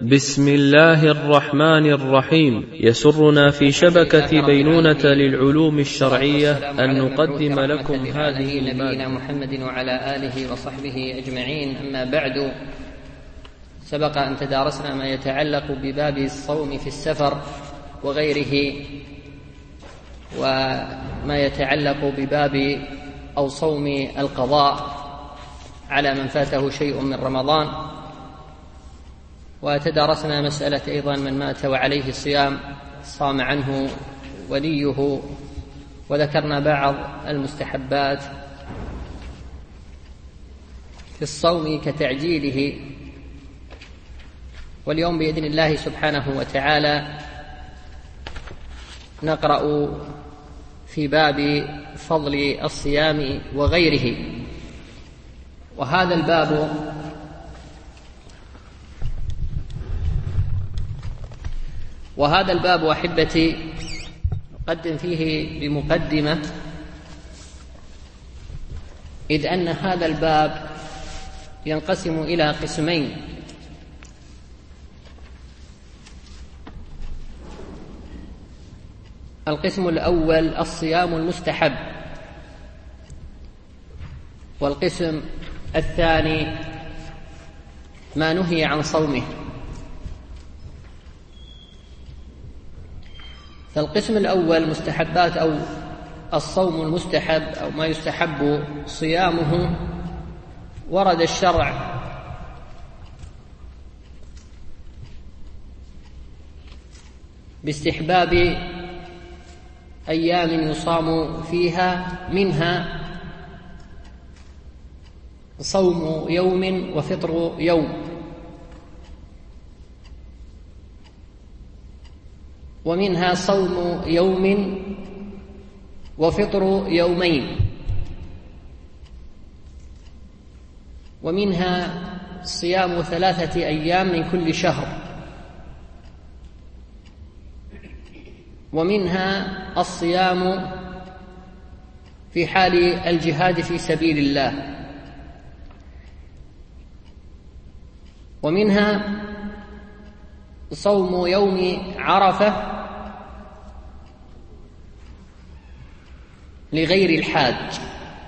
بسم الله الرحمن الرحيم. يسرنا في شبكة بينونة للعلوم الشرعية أن نقدم لكم هذه نبينا محمد وعلى آله وصحبه أجمعين. أما بعد، سبق أن تدارسنا ما يتعلق بباب الصوم في السفر وغيره، وما يتعلق بباب أو صوم القضاء على من فاته شيء من رمضان، وتدارسنا مسألة أيضا من مات وعليه صيام صام عنه وليه، وذكرنا بعض المستحبات في الصوم كتعجيله. واليوم بإذن الله سبحانه وتعالى نقرأ في باب فضل الصيام وغيره. وهذا الباب أحبتي أقدم فيه بمقدمة، إذ أن هذا الباب ينقسم إلى قسمين: القسم الأول الصيام المستحب، والقسم الثاني ما نهي عن صومه. فالقسم الأول مستحبات أو الصوم المستحب أو ما يستحب صيامه، ورد الشرع باستحباب أيام يصام فيها، منها صوم يوم وفطر يوم، ومنها صوم يوم وفطر يومين، ومنها صيام 3 أيام من كل شهر، ومنها الصيام في حال الجهاد في سبيل الله، ومنها صوم يوم عرفة لغير الحاج،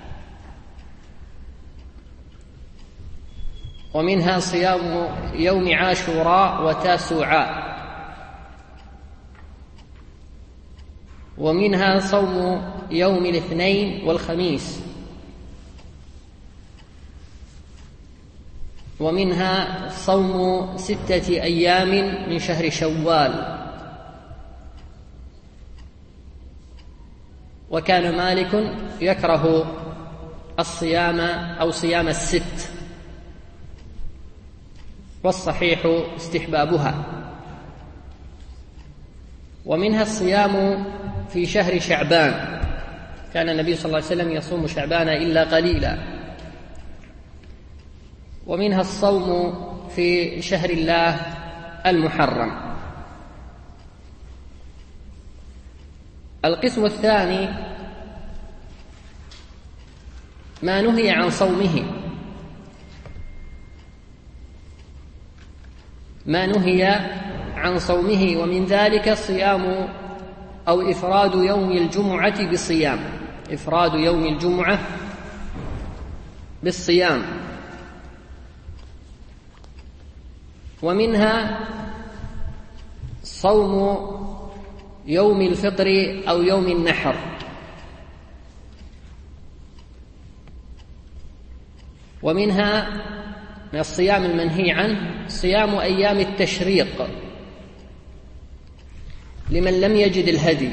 ومنها صيام يوم عاشوراء وتاسوعاء، ومنها صوم يوم الاثنين والخميس، ومنها صوم 6 أيام من شهر شوال. وكان مالك يكره الصيام أو صيام 6، والصحيح استحبابها. ومنها الصيام في شهر شعبان، كان النبي صلى الله عليه وسلم يصوم شعبان إلا قليلا. ومنها الصوم في شهر الله المحرم. القسم الثاني ما نهي عن صومه، ومن ذلك صيام أو إفراد يوم الجمعة بالصيام، إفراد يوم الجمعة بالصيام. ومنها صوم يوم الفطر أو يوم النحر. ومنها من الصيام المنهي عنه صيام أيام التشريق لمن لم يجد الهدي.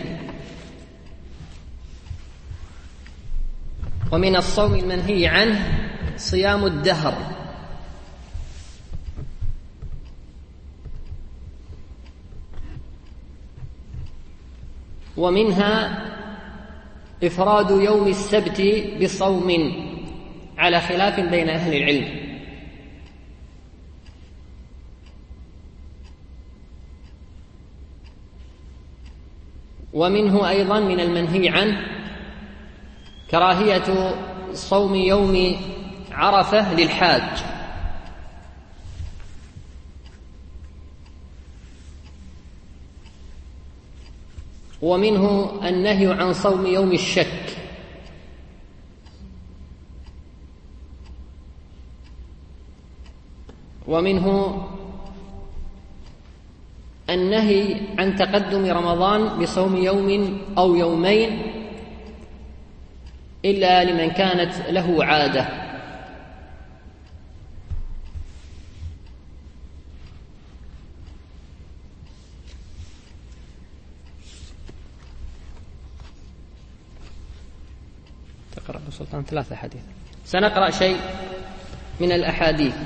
ومن الصوم المنهي عنه صيام الدهر. ومنها إفراد يوم السبت بصوم على خلاف بين أهل العلم. ومنه أيضا من المنهي عنه كراهية صوم يوم عرفة للحاج، ومنه النهي عن صوم يوم الشك، ومنه النهي عن تقدم رمضان بصوم يوم أو يومين إلا لمن كانت له عادة. تقرأ بسلطان 3 حديث. سنقرأ شيء من الأحاديث.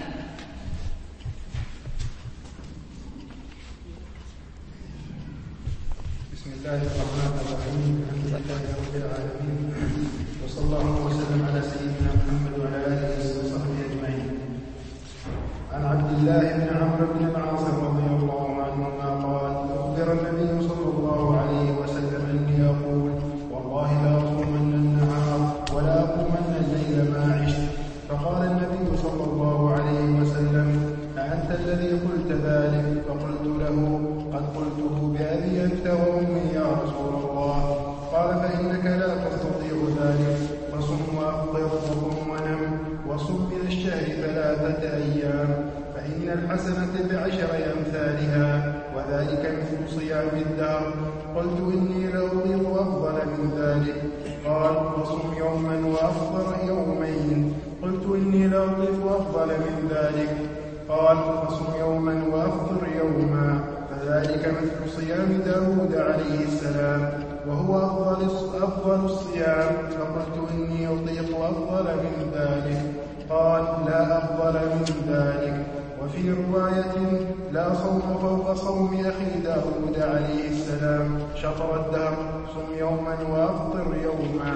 بسم الله الرحمن الرحيم. الحمد لله رب العالمين، وصلى الله وسلم على سيدنا محمد وعلى آله وصحبه أجمعين. عن عبد الله بن عمرو بن العاص رضي الله عنهما قال: أخبر النبي صلى الله عليه وسلم أني أقول: والله لا أصومن النهار ولا أقومن الليل ما عشت. فقال النبي صلى الله عليه وسلم: أأنت الذي قلت ذلك؟ فقلت له: قد قلته بأبي أنت وأمي يا رسول الله. قال: فإنك لا تستطيع ذلك، فصم وأفطر وقم ونم، وصم من الشهر 3 أيام، فإن الحسنة ب10 أمثالها، وذلك مثل صيام الدهر. قلت: إني لأطيق أفضل من ذلك. قال: فصم يوما وأفطر يومين. قلت: إني لأطيق أفضل من ذلك. قال: فصم يوما وأفطر يوما، فذلك مثل صيام داود عليه السلام، وهو أفضل الصيام. فقلت: إني أطيق أفضل من ذلك. قال: لا أفضل من ذلك. وفي رواية: لا صوم فوق صوم أخي داود عليه السلام شطر الدهر، صم يوما وأفطر يوما.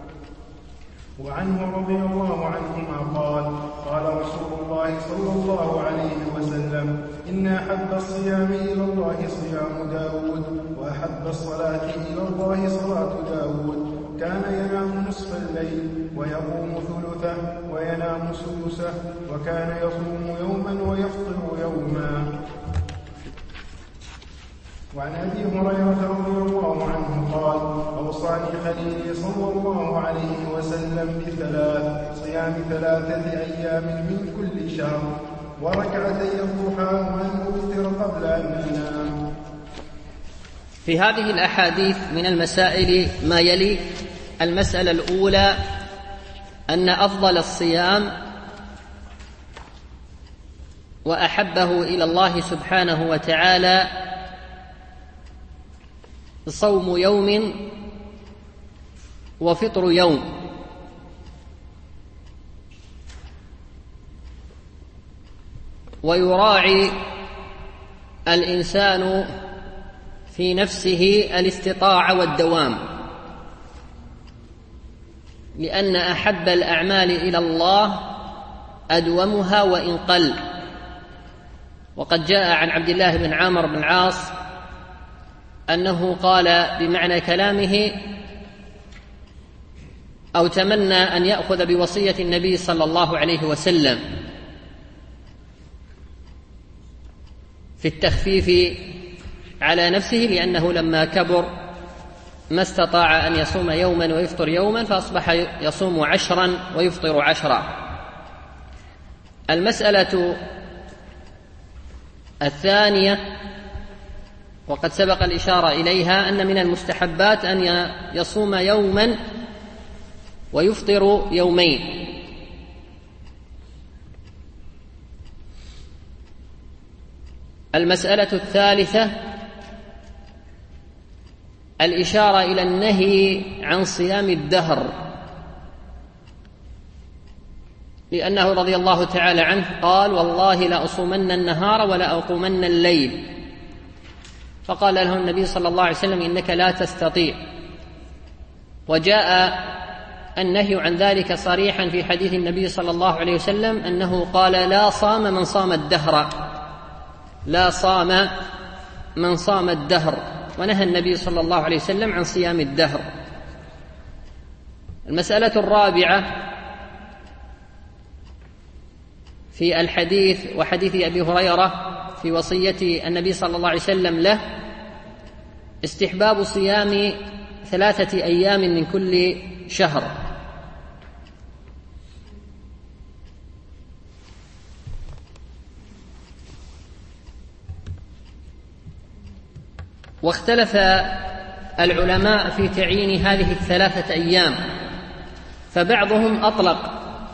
وعنه رضي الله عنهما قال: قال رسول الله صلى الله عليه وسلم: إن أحب الصيام إلى الله صيام داود، وأحب الصلاة إلى الله صلاة داود. كان ينام نصف الليل ويقوم ثلثه وينام سدسه، وكان يصوم يوما ويفطر يوما. وعن أبي هريرة رضي الله عنه قال: أوصاني خليلي صلى الله عليه وسلم ب3: صيام 3 أيام من كل شهر، وركعتي الضحى، وأن أفطر قبل أن أنام. في هذه الأحاديث من المسائل ما يلي: المسألة الأولى أن أفضل الصيام وأحبه إلى الله سبحانه وتعالى صوم يوم وفطر يوم. ويراعي الإنسان في نفسه الاستطاعة والدوام، لأن أحب الأعمال إلى الله أدومها وإن قل. وقد جاء عن عبد الله بن عمرو بن العاص أنه قال بمعنى كلامه: أو تمنى أن يأخذ بوصية النبي صلى الله عليه وسلم في التخفيف على نفسه، لأنه لما كبر ما استطاع أن يصوم يوما ويفطر يوما، فأصبح يصوم 10 ويفطر 10. المسألة الثانية، وقد سبق الإشارة إليها، أن من المستحبات أن يصوم يوما ويفطر يومين. المسألة الثالثة الإشارة إلى النهي عن صيام الدهر، لأنه رضي الله تعالى عنه قال: والله لأصومن النهار ولا أقومن الليل. فقال له النبي صلى الله عليه وسلم: إنك لا تستطيع. وجاء النهي عن ذلك صريحا في حديث النبي صلى الله عليه وسلم أنه قال: لا صام من صام الدهر، لا صام من صام الدهر. ونهى النبي صلى الله عليه وسلم عن صيام الدهر. المسألة الرابعة في الحديث وحديث أبي هريرة في وصية النبي صلى الله عليه وسلم له: استحباب صيام 3 أيام من كل شهر. واختلف العلماء في تعيين هذه 3 أيام، فبعضهم أطلق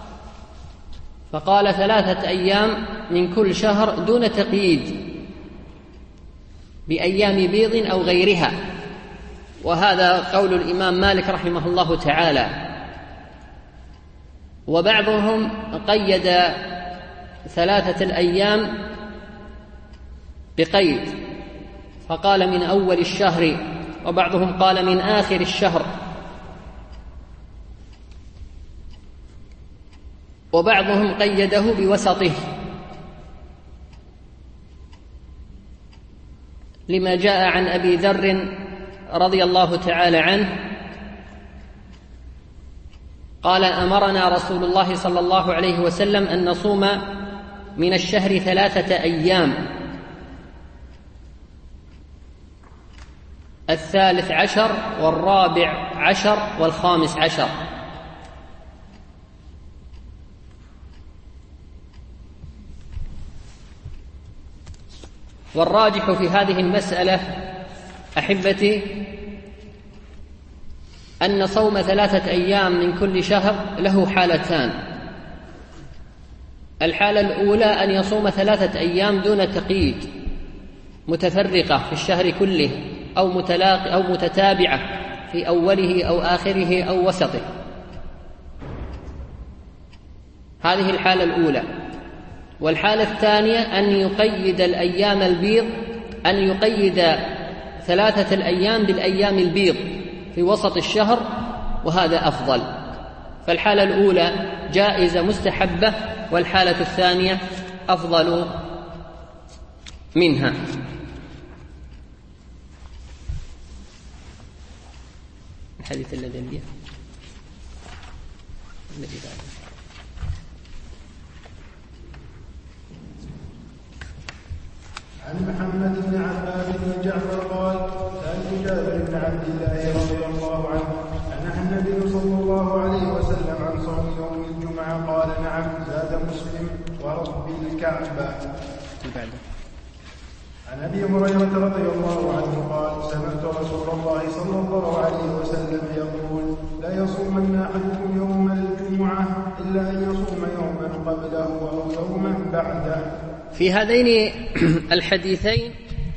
فقال 3 أيام من كل شهر دون تقييد بأيام بيض أو غيرها، وهذا قول الإمام مالك رحمه الله تعالى. وبعضهم قيد 3 الأيام بقيد فقال من أول الشهر، وبعضهم قال من آخر الشهر، وبعضهم قيده بوسطه لما جاء عن أبي ذر رضي الله تعالى عنه قال أمرنا رسول الله صلى الله عليه وسلم أن نصوم من الشهر 3 أيام، 13 و14 و15. والراجح في هذه المسألة أحبتي أن صوم 3 أيام من كل شهر له حالتان. الحالة الأولى أن يصوم 3 أيام دون تقييد متفرقة في الشهر كله أو متتابعة في أوله أو آخره أو وسطه، هذه الحالة الأولى. والحالة الثانية أن يقيد الأيام البيض، أن يقيد 3 الأيام بالأيام البيض في وسط الشهر، وهذا أفضل. فالحالة الأولى جائزة مستحبة، والحالة الثانية أفضل منها. الحديث الذي بعده عن محمد بن عباد بن جعفر قال سألت جابر بن عبد الله رضي الله عنه أنهى النبي صلى الله عليه وسلم عن صوم يوم الجمعة؟ قال نعم. زاد مسلم ورب الكعبة. عن أبي هريرة رضي الله عنه قال سمعت رسول الله صلى الله عليه وسلم يقول لا يصومن أحدكم يوم الجمعة إلا أن يصوم يوما قبله أو يوما بعده. في هذين الحديثين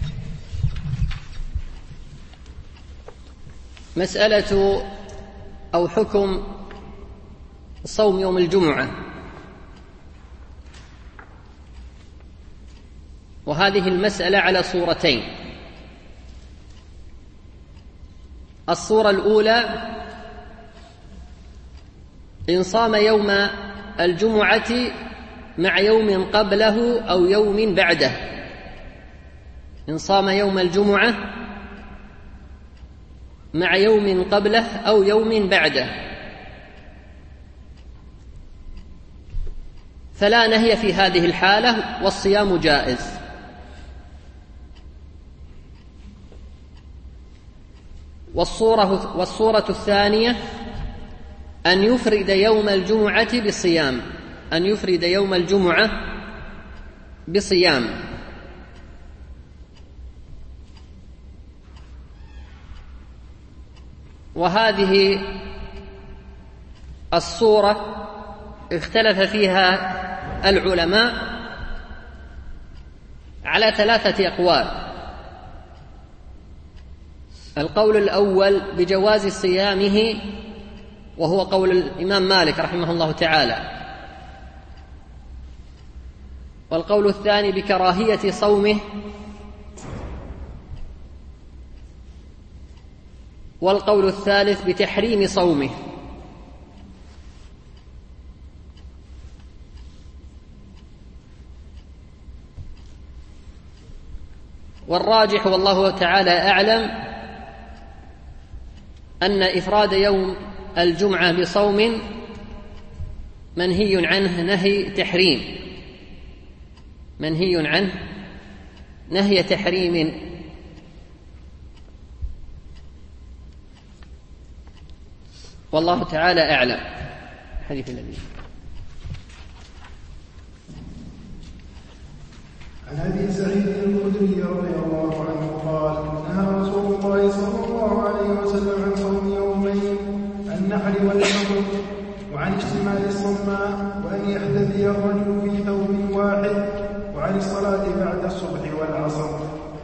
مسألة أو حكم صوم يوم الجمعة، وهذه المسألة على صورتين. الصورة الأولى إن صام يوم الجمعة مع يوم قبله أو يوم بعده، إن صام يوم الجمعة مع يوم قبله أو يوم بعده فلا نهي في هذه الحالة، والصيام جائز. والصورة الثانية أن يفرد يوم الجمعة بصيام، أن يفرد يوم الجمعة بصيام. وهذه الصورة اختلف فيها العلماء على 3 أقوال. القول الأول بجواز صيامه، وهو قول الإمام مالك رحمه الله تعالى. والقول الثاني بكراهية صومه. والقول الثالث بتحريم صومه. والراجح والله تعالى أعلم أن إفراد يوم الجمعة بصوم منهي عنه نهي تحريم، منهي عنه نهي تحريم والله تعالى أعلم. حديث النبي. عن أبي سعيد الخدري رضي الله عنه قال نهى رسول الله صلى الله عليه وسلم عن صوم يومين النحر والفطر وعن اشتمال الصماء وأن يحتذي الرجل في ثوب واحد وعن الصلاة بعد الصبح والعصر.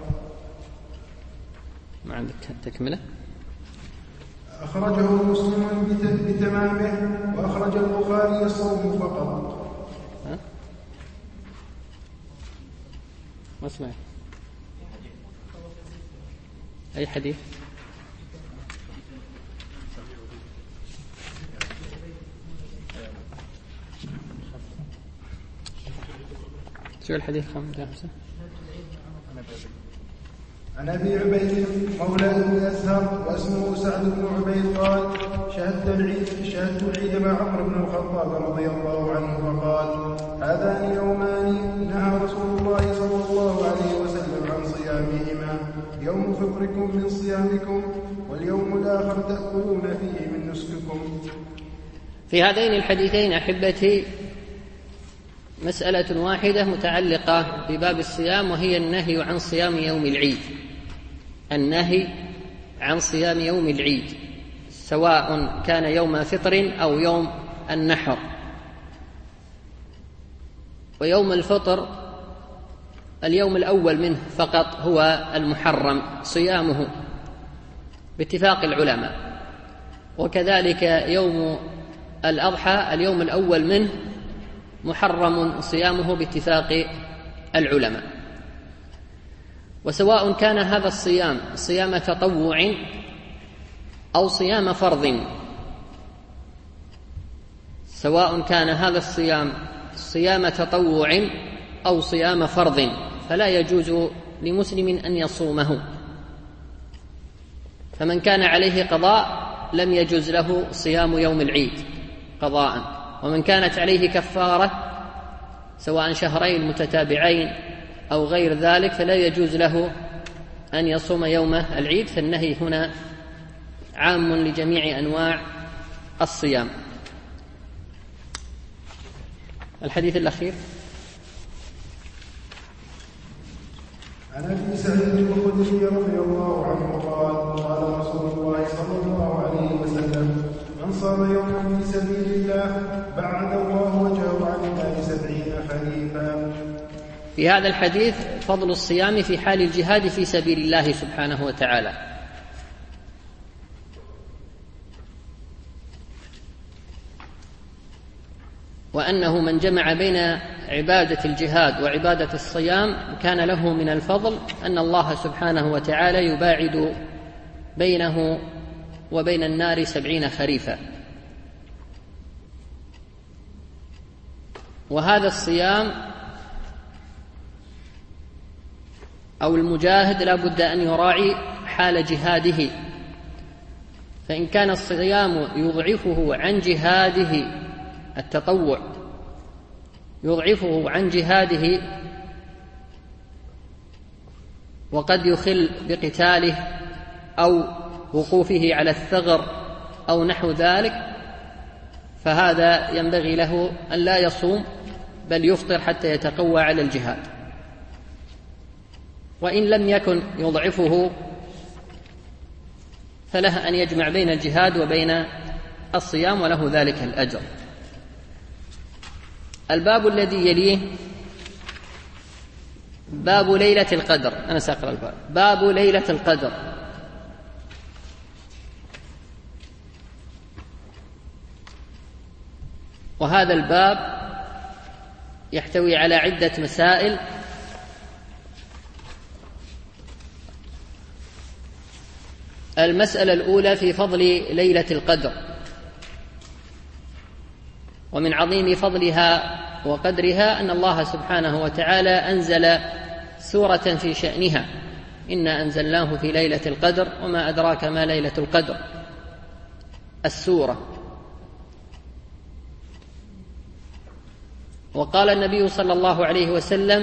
ما عندك تكملة؟ أخرجه مسلم بتمامه وأخرج البخاري الصوم فقط. ما اسمع أي حديث؟ شو الحديث 5؟ عن أبي عبيد مولى بن أزهر واسمه سعد بن عبيد قال شهدت العيد مع عمر بن الخطاب رضي الله عنه فقال هذان يومان نهى رسول الله صلى الله عليه وسلم عن صيامهما يوم فطركم من صيامكم واليوم الآخر تأكلون فيه من نسككم. في هذين الحديثين أحبتي مسألة واحدة متعلقة بباب الصيام، وهي النهي عن صيام يوم العيد. النهي عن صيام يوم العيد سواء كان يوم فطر أو يوم النحر. ويوم الفطر اليوم الأول منه فقط هو المحرم صيامه باتفاق العلماء، وكذلك يوم الأضحى اليوم الأول منه محرم صيامه باتفاق العلماء. وسواء كان هذا الصيام صيام تطوع أو صيام فرض، سواء كان هذا الصيام صيام تطوع أو صيام فرض فلا يجوز لمسلم أن يصومه. فمن كان عليه قضاء لم يجوز له صيام يوم العيد قضاء، ومن كانت عليه كفارة سواء شهرين متتابعين أو غير ذلك فلا يجوز له أن يصوم يوم العيد. فالنهي هنا عام لجميع أنواع الصيام. الحديث الأخير عن أبي سعيد الخدري رضي الله عنه قال قال رسول الله صلى الله عليه وسلم من صام يوما في سبيل الله بعد الله وجهه عن النار 70 خريفا. في هذا الحديث فضل الصيام في حال الجهاد في سبيل الله سبحانه وتعالى، وأنه من جمع بين عبادة الجهاد وعبادة الصيام كان له من الفضل أن الله سبحانه وتعالى يباعد بينه وبين النار 70 خريفا. وهذا الصيام أو المجاهد لا بد أن يراعي حال جهاده، فإن كان الصيام يضعفه عن جهاده التطوع يضعفه عن جهاده وقد يخل بقتاله أو وقوفه على الثغر أو نحو ذلك، فهذا ينبغي له أن لا يصوم بل يفطر حتى يتقوى على الجهاد. وإن لم يكن يضعفه فله أن يجمع بين الجهاد وبين الصيام وله ذلك الأجر. الباب الذي يليه باب ليلة القدر. أنا سأقرأ الباب. باب ليلة القدر. وهذا الباب يحتوي على عدة مسائل. المسألة الأولى في فضل ليلة القدر، ومن عظيم فضلها وقدرها أن الله سبحانه وتعالى أنزل سورة في شأنها: إنا أنزلناه في ليلة القدر وما أدراك ما ليلة القدر. السورة. وقال النبي صلى الله عليه وسلم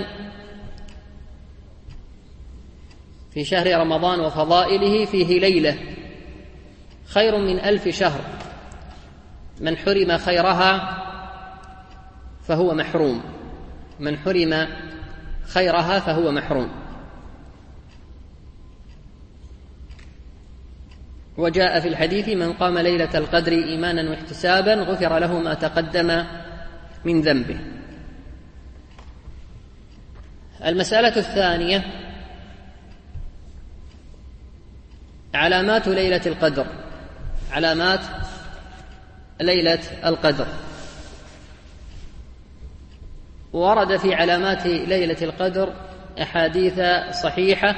في شهر رمضان وفضائله: فيه ليلة خير من 1000 شهر من حرم خيرها فهو محروم، من حرم خيرها فهو محروم. وجاء في الحديث: من قام ليلة القدر إيمانا واحتسابا غفر له ما تقدم من ذنبه. المسألة الثانية: علامات ليلة القدر. علامات ليلة القدر. ورد في علامات ليلة القدر أحاديث صحيحة،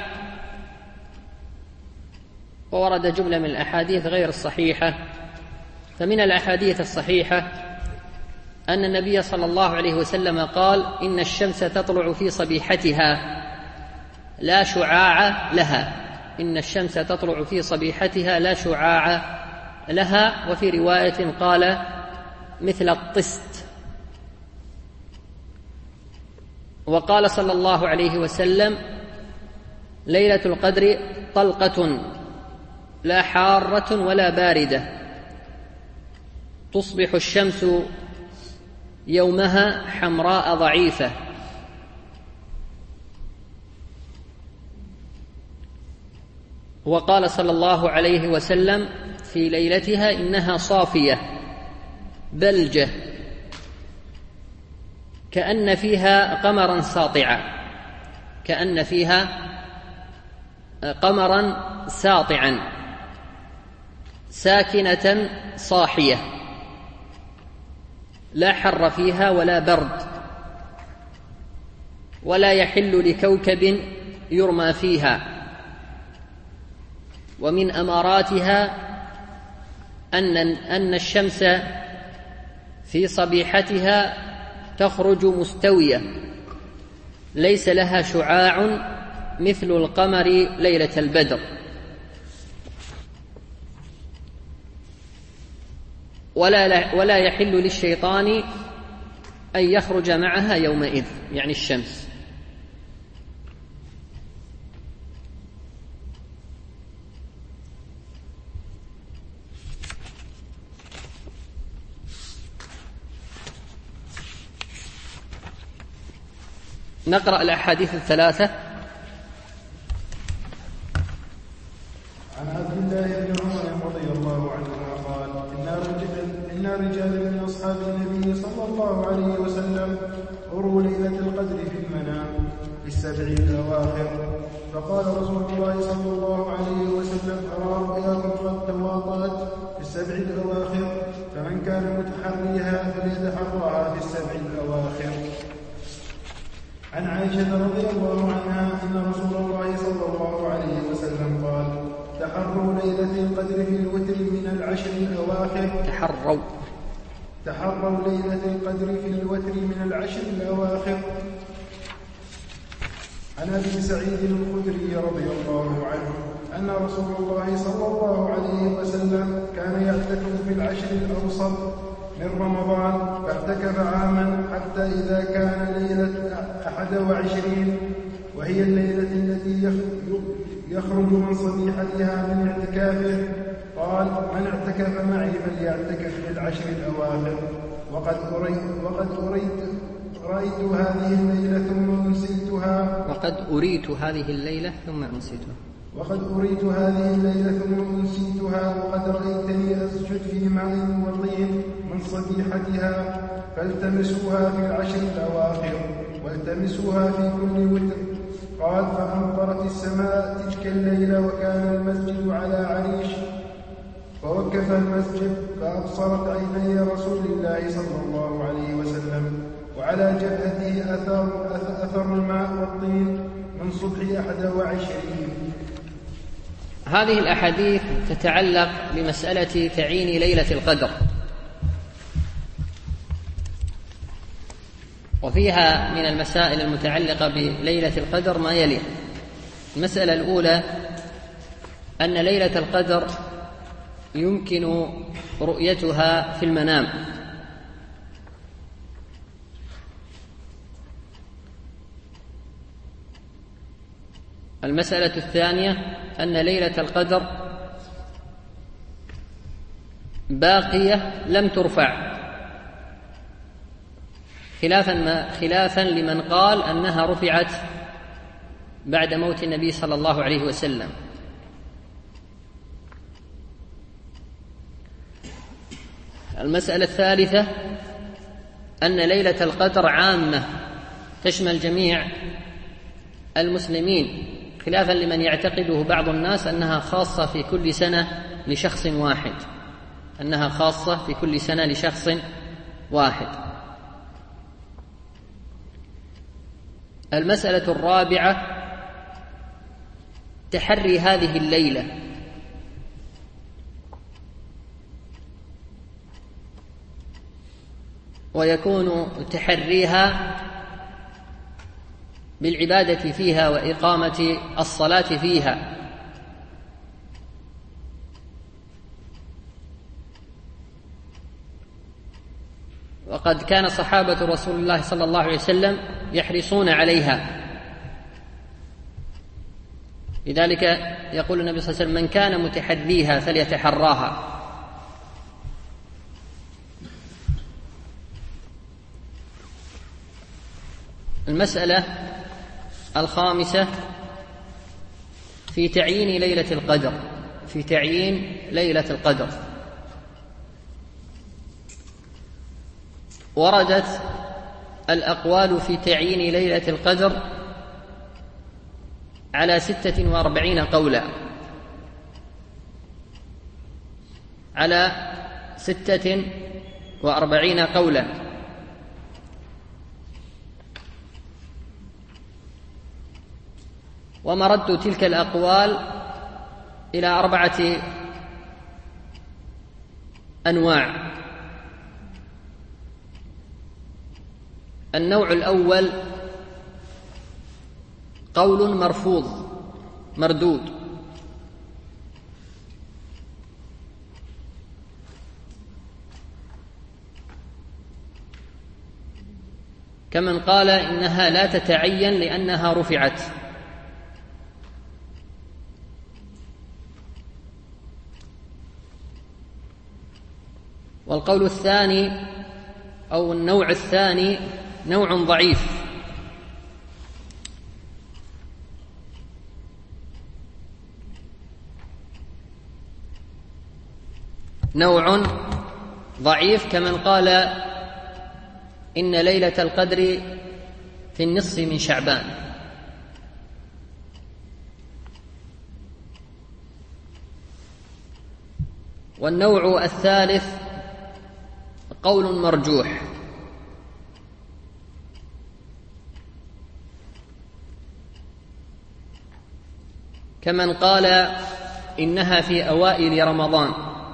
وورد جملة من الأحاديث غير الصحيحة. فمن الأحاديث الصحيحة أن النبي صلى الله عليه وسلم قال: إن الشمس تطلع في صبيحتها لا شعاع لها. إن الشمس تطلع في صبيحتها لا شعاع لها. وفي رواية قال: مثل الطست. وقال صلى الله عليه وسلم: ليلة القدر طلقة لا حارة ولا باردة، تصبح الشمس يومها حمراء ضعيفة. وقال صلى الله عليه وسلم في ليلتها: إنها صافية بلجة كأن فيها قمرا ساطعا، كأن فيها قمرا ساطعا، ساكنة صاحية، لا حر فيها ولا برد، ولا يحل لكوكب يرمى فيها. ومن أماراتها أن الشمس في صبيحتها تخرج مستوية ليس لها شعاع مثل القمر ليلة البدر. ولا يحل للشيطان أن يخرج معها يومئذ، يعني الشمس. نقرأ الأحاديث الثلاثة. عن عبد الله بن عمر رضي الله عنهما قال: إن رجالا من أصحاب النبي صلى الله عليه وسلم أروا ليلة القدر في المنام في السبع الأواخر، فقال رسول الله صلى الله عليه وسلم: أرى رؤياكم قد تواطأت في السبع الأواخر، فمن كان متحريها فليتحرها في السبع الأواخر. عن عائشة رضي الله عنها أن رسول الله صلى الله عليه وسلم قال: تحروا ليلة القدر في الوتر من العشر الأواخر. تحروا ليلة القدر في الوتر من العشر الأواخر. عن أبي سعيد الخدري رضي الله عنه أن رسول الله صلى الله عليه وسلم كان يعتكف في العشر الأوسط من رمضان، فاعتكف عاما حتى إذا كان ليلة 21 وهي الليلة التي يخرج من صبيحتها من اعتكافه، قال: من اعتكف معي فليعتكف في العشر الأواخر. وقد رأيت هذه الليلة ثم أنسيتها. وقد أريت هذه الليلة ثم أنسيتها. وقد رأيتني أسجد في ماء وطين من صبيحتها، فالتمسوها في العشر الأواخر والتمسوها في كل وتر. قال: فأمطرت السماء تلك الليلة وكان المسجد على عريش، فوقف المسجد فأبصرت عيني رسول الله صلى الله عليه وسلم وعلى جبهته أثر الماء والطين من صبح 21. هذه الأحاديث تتعلق بمسألة تعيين ليلة القدر، وفيها من المسائل المتعلقة بليلة القدر ما يلي. المسألة الأولى: أن ليلة القدر يمكن رؤيتها في المنام. المسألة الثانية: أن ليلة القدر باقية لم ترفع، خلافا لمن قال أنها رفعت بعد موت النبي صلى الله عليه وسلم. المسألة الثالثة أن ليلة القدر عامة تشمل جميع المسلمين، خلافا لمن يعتقده بعض الناس أنها خاصة في كل سنة لشخص واحد، أنها خاصة في كل سنة لشخص واحد. المسألة الرابعة تحري هذه الليلة، ويكون تحريها بالعبادة فيها وإقامة الصلاة فيها، وقد كان صحابة رسول الله صلى الله عليه وسلم يحرصون عليها. لذلك يقول النبي صلى الله عليه وسلم: من كان متحريها فليتحراها. المسألة الخامسة في تعيين ليلة القدر، في تعيين ليلة القدر. وردت الأقوال في تعيين ليلة القدر على 46 قولا، على 46 قولا. ومرد تلك الأقوال إلى 4 أنواع. النوع الأول قول مرفوض مردود، كمن قال إنها لا تتعين لأنها رفعت. والقول الثاني أو النوع الثاني نوع ضعيف، نوع ضعيف كمن قال إن ليلة القدر في النصف من شعبان. والنوع الثالث قول مرجوح، كمن قال إنها في أوائل رمضان.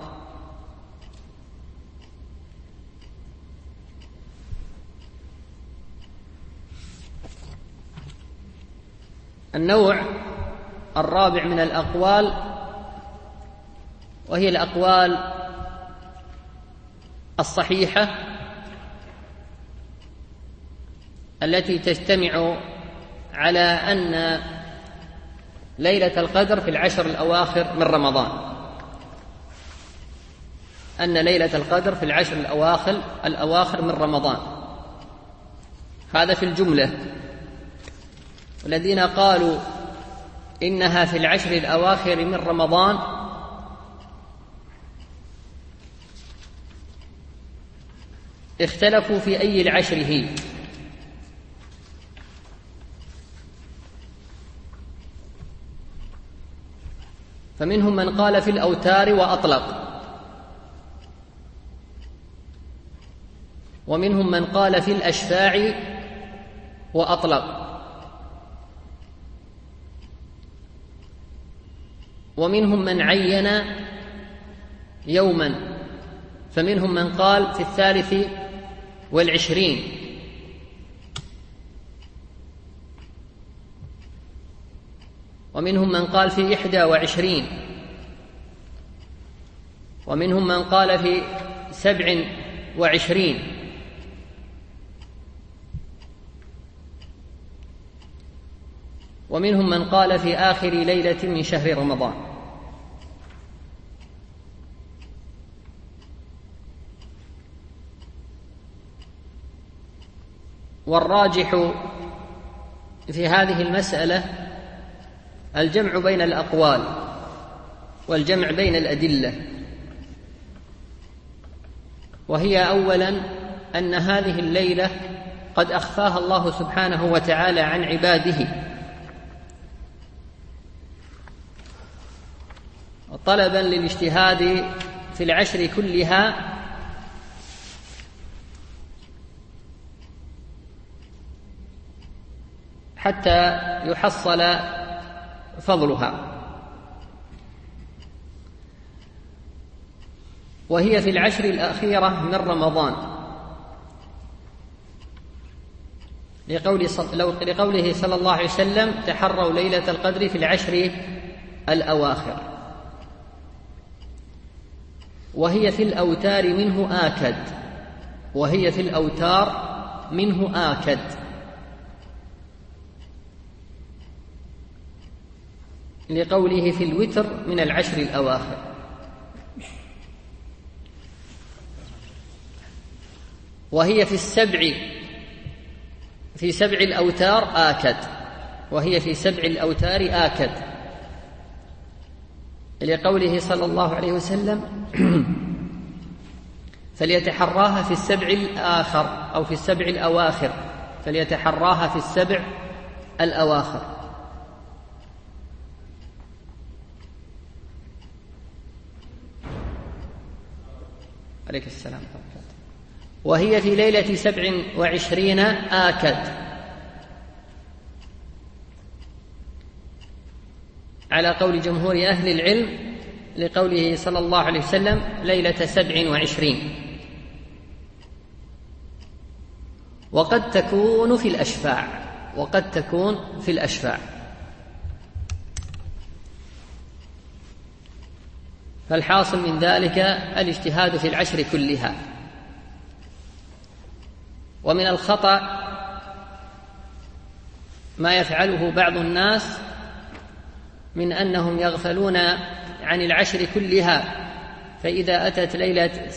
النوع الرابع من الأقوال وهي الأقوال الصحيحة التي تجتمع على أن ليلة القدر في العشر الأواخر من رمضان، أن ليلة القدر في العشر الأواخر من رمضان. هذا في الجملة. والذين قالوا إنها في العشر الأواخر من رمضان اختلفوا في أي العشر هي، فمنهم من قال في الأوتار وأطلق، ومنهم من قال في الأشفاع وأطلق، ومنهم من عين يوما، فمنهم من قال في 23، ومنهم من قال في 21، ومنهم من قال في 27، ومنهم من قال في آخر ليلة من شهر رمضان. والراجح في هذه المسألة الجمع بين الأقوال والجمع بين الأدلة، وهي أولا أن هذه الليلة قد أخفاها الله سبحانه وتعالى عن عباده طلبا للاجتهاد في العشر كلها حتى يحصل فضلها، وهي في العشر الأخيرة من رمضان، لقوله صلى الله عليه وسلم: تحروا ليلة القدر في العشر الأواخر. وهي في الأوتار منه آكد، وهي في الأوتار منه آكد، لقوله في الوتر من العشر الأواخر. وهي في سبع الأوتار آكد، وهي في سبع الأوتار آكد، لقوله صلى الله عليه وسلم: فليتحراها في السبع الآخر أو في السبع الأواخر، فليتحراها في السبع الأواخر. عليك السلام. وهي في ليلة 27 آكد، على قول جمهور أهل العلم، لقوله صلى الله عليه وسلم: ليلة 27. وقد تكون في الأشفاع، وقد تكون في الأشفاع. فالحاصل من ذلك الاجتهاد في العشر كلها. ومن الخطأ ما يفعله بعض الناس من أنهم يغفلون عن العشر كلها، فإذا أتت ليلة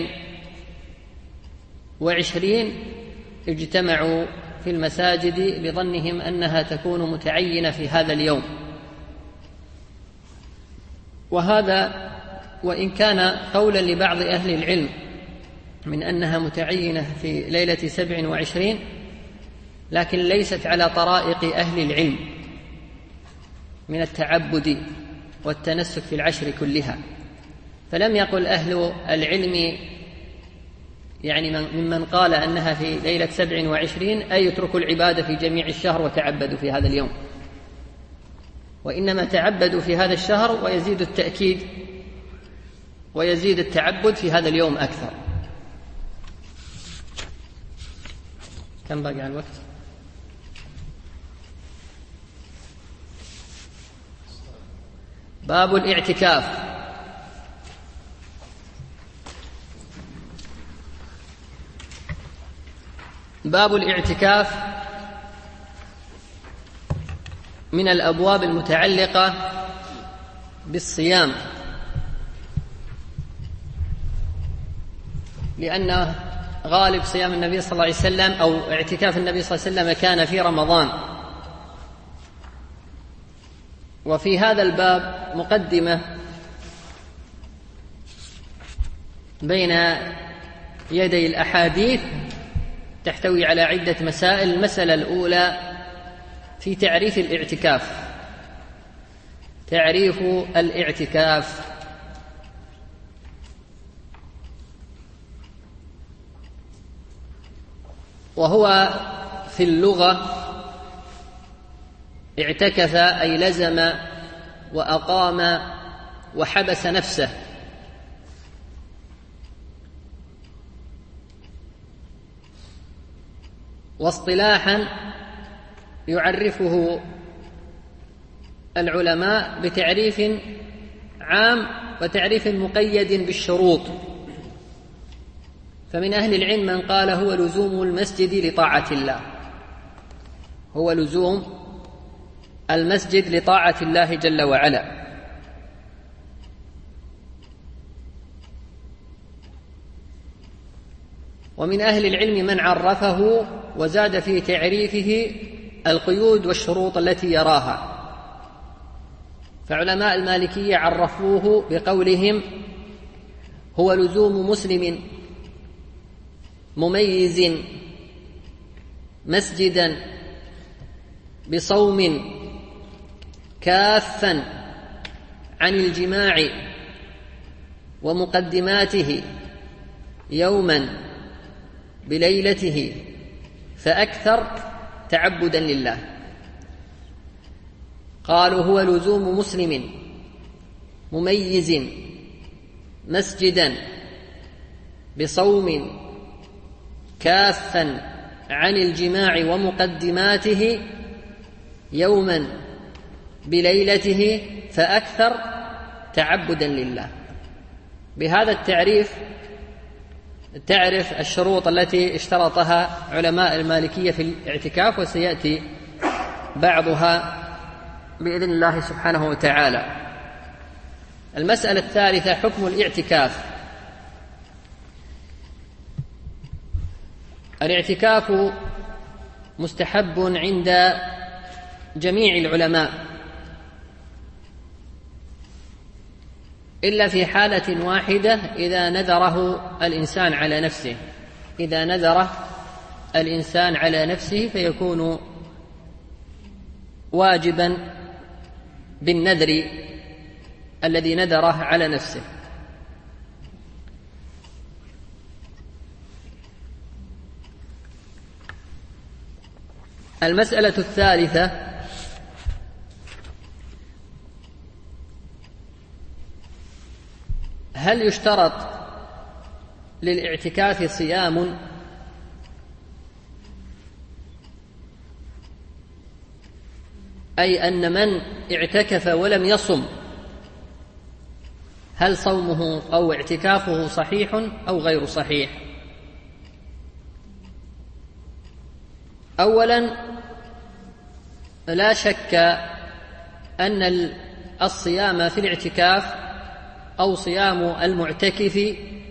27 اجتمعوا في المساجد لظنهم أنها تكون متعينة في هذا اليوم. وهذا وإن كان قولا لبعض أهل العلم من أنها متعينة في ليلة 27، لكن ليست على طرائق أهل العلم من التعبد والتنسك في العشر كلها. فلم يقل أهل العلم يعني ممن قال أنها في ليلة 27 أي يتركوا العبادة في جميع الشهر وتعبدوا في هذا اليوم، وإنما تعبدوا في هذا الشهر ويزيد التأكيد ويزيد التعبد في هذا اليوم أكثر. كم باقي على الوقت؟ باب الاعتكاف. باب الاعتكاف من الأبواب المتعلقة بالصيام، لأن غالب صيام النبي صلى الله عليه وسلم أو اعتكاف النبي صلى الله عليه وسلم كان في رمضان. وفي هذا الباب مقدمة بين يدي الأحاديث تحتوي على عدة مسائل. المسألة الأولى في تعريف الاعتكاف. تعريف الاعتكاف: وهو في اللغة اعتكف أي لزم وأقام وحبس نفسه، واصطلاحا يعرفه العلماء بتعريف عام وتعريف مقيد بالشروط. فمن أهل العلم من قال هو لزوم المسجد لطاعة الله، هو لزوم المسجد لطاعة الله جل وعلا. ومن أهل العلم من عرفه وزاد في تعريفه القيود والشروط التي يراها. فعلماء المالكية عرفوه بقولهم: هو لزوم مسلم مميز مسجدا بصوم كافا عن الجماع ومقدماته يوما بليلته فأكثر تعبدا لله. قالوا: هو لزوم مسلم مميز مسجدا بصوم كافا عن الجماع ومقدماته يوما بليلته فأكثر تعبدا لله. بهذا التعريف تعرف الشروط التي اشترطها علماء المالكية في الاعتكاف، وسيأتي بعضها بإذن الله سبحانه وتعالى. المسألة الثالثة: حكم الاعتكاف. الاعتكاف مستحب عند جميع العلماء، إلا في حالة واحدة: إذا نذره الإنسان على نفسه. إذا نذره الإنسان على نفسه فيكون واجبا بالنذر الذي نذره على نفسه. المسألة الثالثة: هل يشترط للاعتكاف صيام؟ أي أن من اعتكف ولم يصم هل صومه أو اعتكافه صحيح أو غير صحيح؟ أولا، لا شك أن الصيام في الاعتكاف أو صيام المعتكف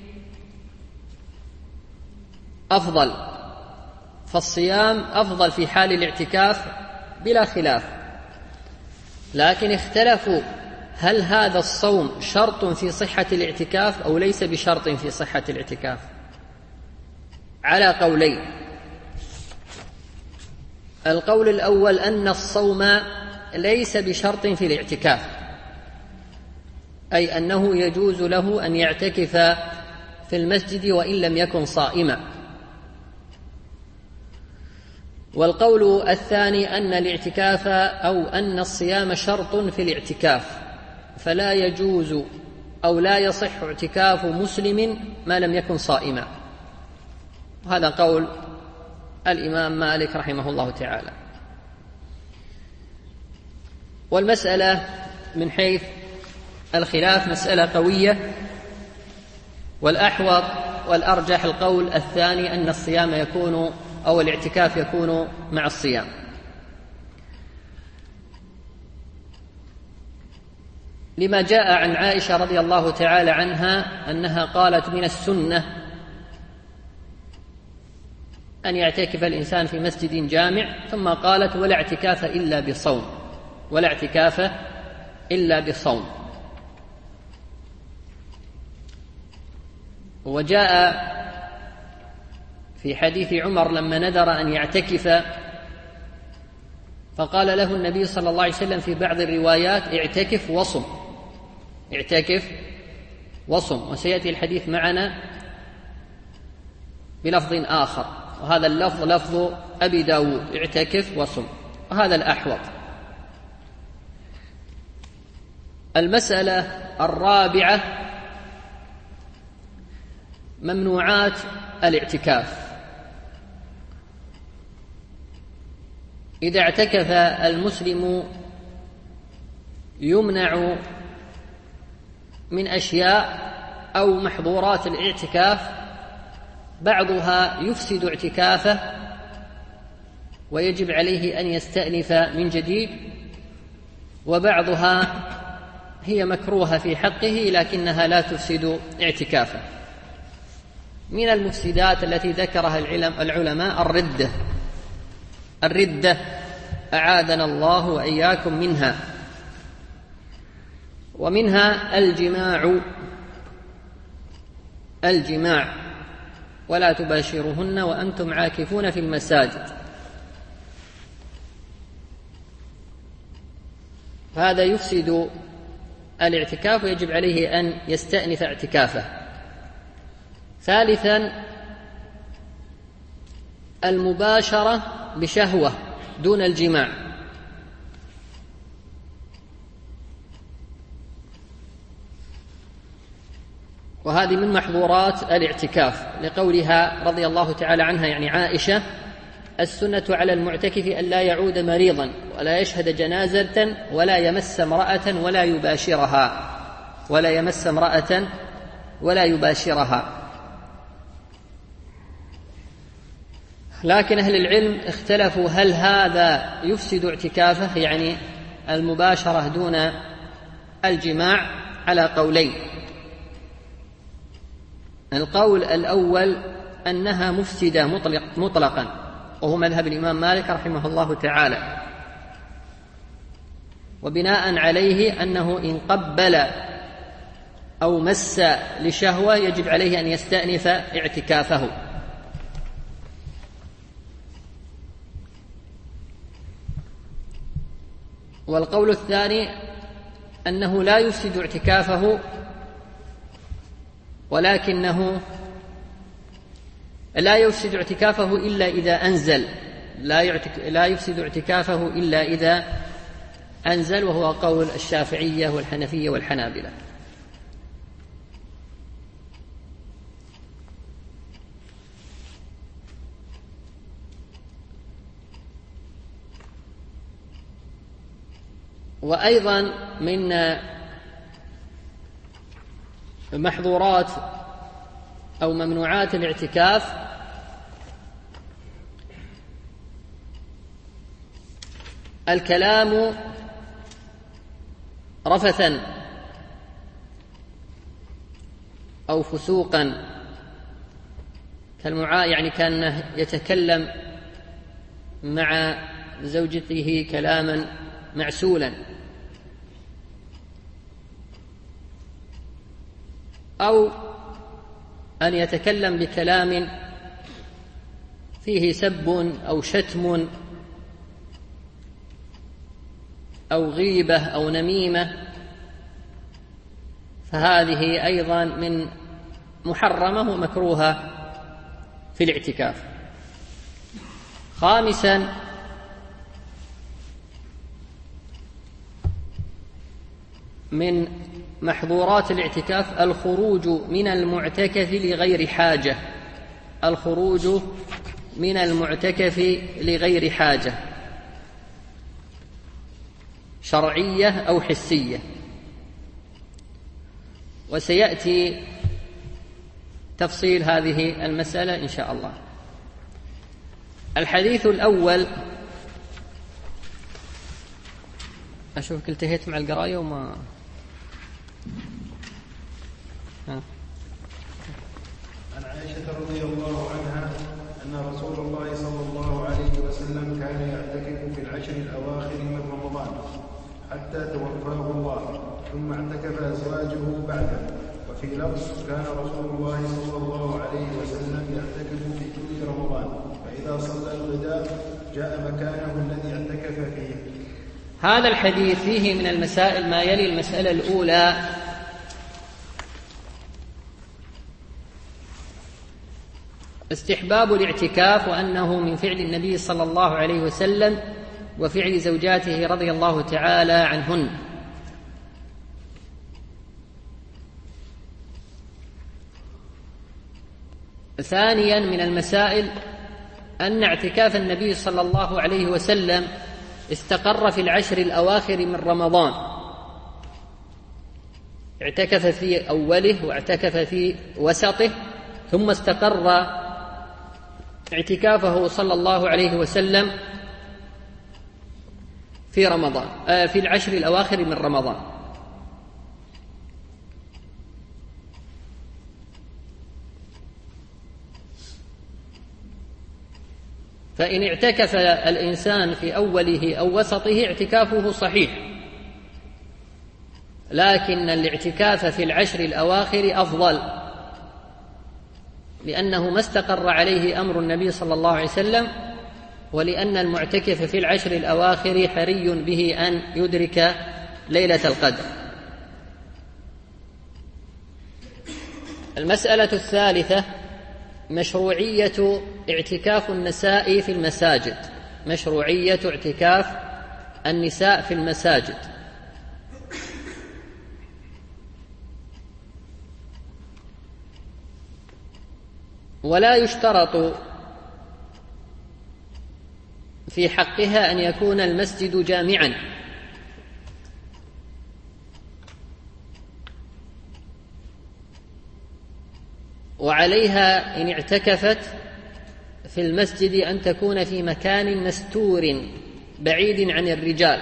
أفضل، فالصيام أفضل في حال الاعتكاف بلا خلاف. لكن اختلفوا: هل هذا الصوم شرط في صحة الاعتكاف أو ليس بشرط في صحة الاعتكاف؟ على قولين. القول الأول أن الصوم ليس بشرط في الاعتكاف، أي أنه يجوز له أن يعتكف في المسجد وإن لم يكن صائما. والقول الثاني أن الاعتكاف أو أن الصيام شرط في الاعتكاف، فلا يجوز أو لا يصح اعتكاف مسلم ما لم يكن صائما. وهذا قول الإمام مالك رحمه الله تعالى. والمسألة من حيث الخلاف مسألة قوية، والأحوط والأرجح القول الثاني أن الصيام يكون أو الاعتكاف يكون مع الصيام. لما جاء عن عائشة رضي الله تعالى عنها أنها قالت: من السنة أن يعتكف الإنسان في مسجد جامع، ثم قالت: ولا اعتكاف إلا بصوم، ولا اعتكاف إلا بصوم. وجاء في حديث عمر لما نذر أن يعتكف فقال له النبي صلى الله عليه وسلم في بعض الروايات: اعتكف وصم، اعتكف وصم. وسيأتي الحديث معنا بلفظ آخر، وهذا اللفظ لفظ أبي داود: اعتكف وصم، وهذا الأحوط. المسألة الرابعة: ممنوعات الاعتكاف. إذا اعتكف المسلم يمنع من أشياء أو محظورات الاعتكاف، بعضها يفسد اعتكافه ويجب عليه أن يستأنف من جديد، وبعضها هي مكروهة في حقه لكنها لا تفسد اعتكافه. من المفسدات التي ذكرها العلماء الردة، الردة أعاذنا الله وإياكم منها. ومنها الجماع ولا تباشرهن وأنتم عاكفون في المساجد. هذا يفسد الاعتكاف ويجب عليه أن يستأنف اعتكافه. ثالثا المباشرة بشهوة دون الجماع، وهذه من محظورات الاعتكاف، لقولها رضي الله تعالى عنها يعني عائشة: السنة على المعتكف أن لا يعود مريضا ولا يشهد جنازة ولا يمس امرأة ولا يباشرها. لكن أهل العلم اختلفوا هل هذا يفسد اعتكافه، يعني المباشرة دون الجماع، على قولين. القول الأول أنها مفسدة مطلقا، وهو مذهب الإمام مالك رحمه الله تعالى، وبناء عليه أنه إن قبل أو مس لشهوة يجب عليه أن يستأنف اعتكافه. والقول الثاني أنه لا يفسد اعتكافه، ولكنه لا يفسد اعتكافه إلا إذا أنزل، لا يفسد اعتكافه إلا إذا أنزل، وهو قول الشافعية والحنفية والحنابلة. وأيضا من محظورات أو ممنوعات الاعتكاف الكلام رفثا أو فسوقا، يعني كان يتكلم مع زوجته كلاما معسولا، أو أن يتكلم بكلام فيه سب أو شتم أو غيبة أو نميمة، فهذه أيضا من محرمة ومكروهة في الاعتكاف. خامسا من محظورات الاعتكاف الخروج من المعتكف لغير حاجة شرعية أو حسية، وسيأتي تفصيل هذه المسألة إن شاء الله. الحديث الأول، أشوفك التهيت مع القراية وما عن عائشة رضي الله عنها أن رسول الله صلى الله عليه وسلم كان يعتكف في العشر الأواخر من رمضان حتى توفاه الله، ثم اعتكف أزواجه بعده. وفي لفظ: كان رسول الله صلى الله عليه وسلم يعتكف في كل رمضان، فإذا صلى الغداء جاء مكانه الذي اعتكف فيه. هذا الحديث فيه من المسائل ما يلي. المسألة الأولى: استحباب الاعتكاف، وأنه من فعل النبي صلى الله عليه وسلم وفعل زوجاته رضي الله تعالى عنهن. ثانيا من المسائل أن اعتكاف النبي صلى الله عليه وسلم استقر في العشر الأواخر من رمضان، اعتكف في أوله واعتكف في وسطه، ثم استقر اعتكافه صلى الله عليه وسلم في رمضان، في العشر الأواخر من رمضان. فإن اعتكف الإنسان في أوله أو وسطه اعتكافه صحيح، لكن الاعتكاف في العشر الأواخر أفضل، لأنه ما استقر عليه أمر النبي صلى الله عليه وسلم، ولأن المعتكف في العشر الأواخر حري به أن يدرك ليلة القدر. المسألة الثالثة مشروعية اعتكاف النساء في المساجد، مشروعية اعتكاف النساء في المساجد. ولا يشترط في حقها أن يكون المسجد جامعا، وعليها إن اعتكفت في المسجد أن تكون في مكان مستور بعيد عن الرجال،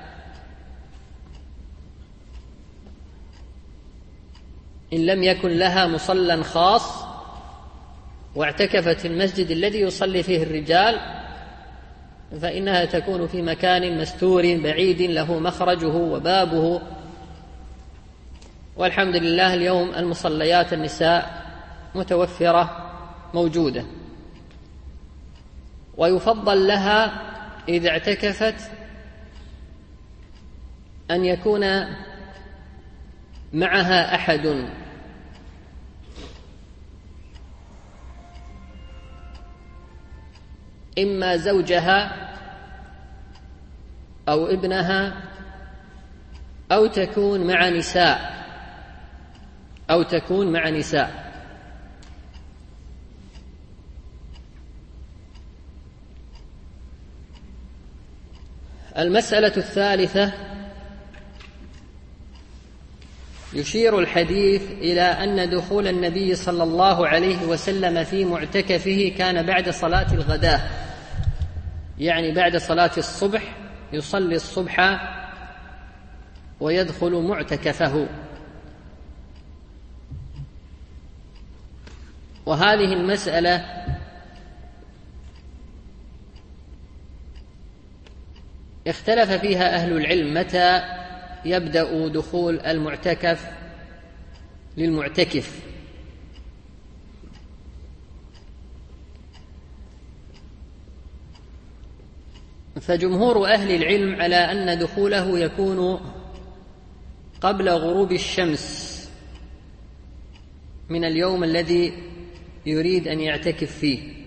إن لم يكن لها مصلى خاص واعتكفت في المسجد الذي يصلي فيه الرجال فإنها تكون في مكان مستور بعيد له مخرجه وبابه. والحمد لله اليوم المصليات النساء متوفرة موجودة، ويفضل لها إذا اعتكفت أن يكون معها أحد، إما زوجها أو ابنها، أو تكون مع نساء. المسألة الثالثة يشير الحديث إلى أن دخول النبي صلى الله عليه وسلم في معتكفه كان بعد صلاة الغداة، يعني بعد صلاة الصبح، يصلي الصبح ويدخل معتكفه. وهذه المسألة اختلف فيها أهل العلم متى يبدأ دخول المعتكف للمعتكف. فجمهور أهل العلم على أن دخوله يكون قبل غروب الشمس من اليوم الذي يريد أن يعتكف فيه،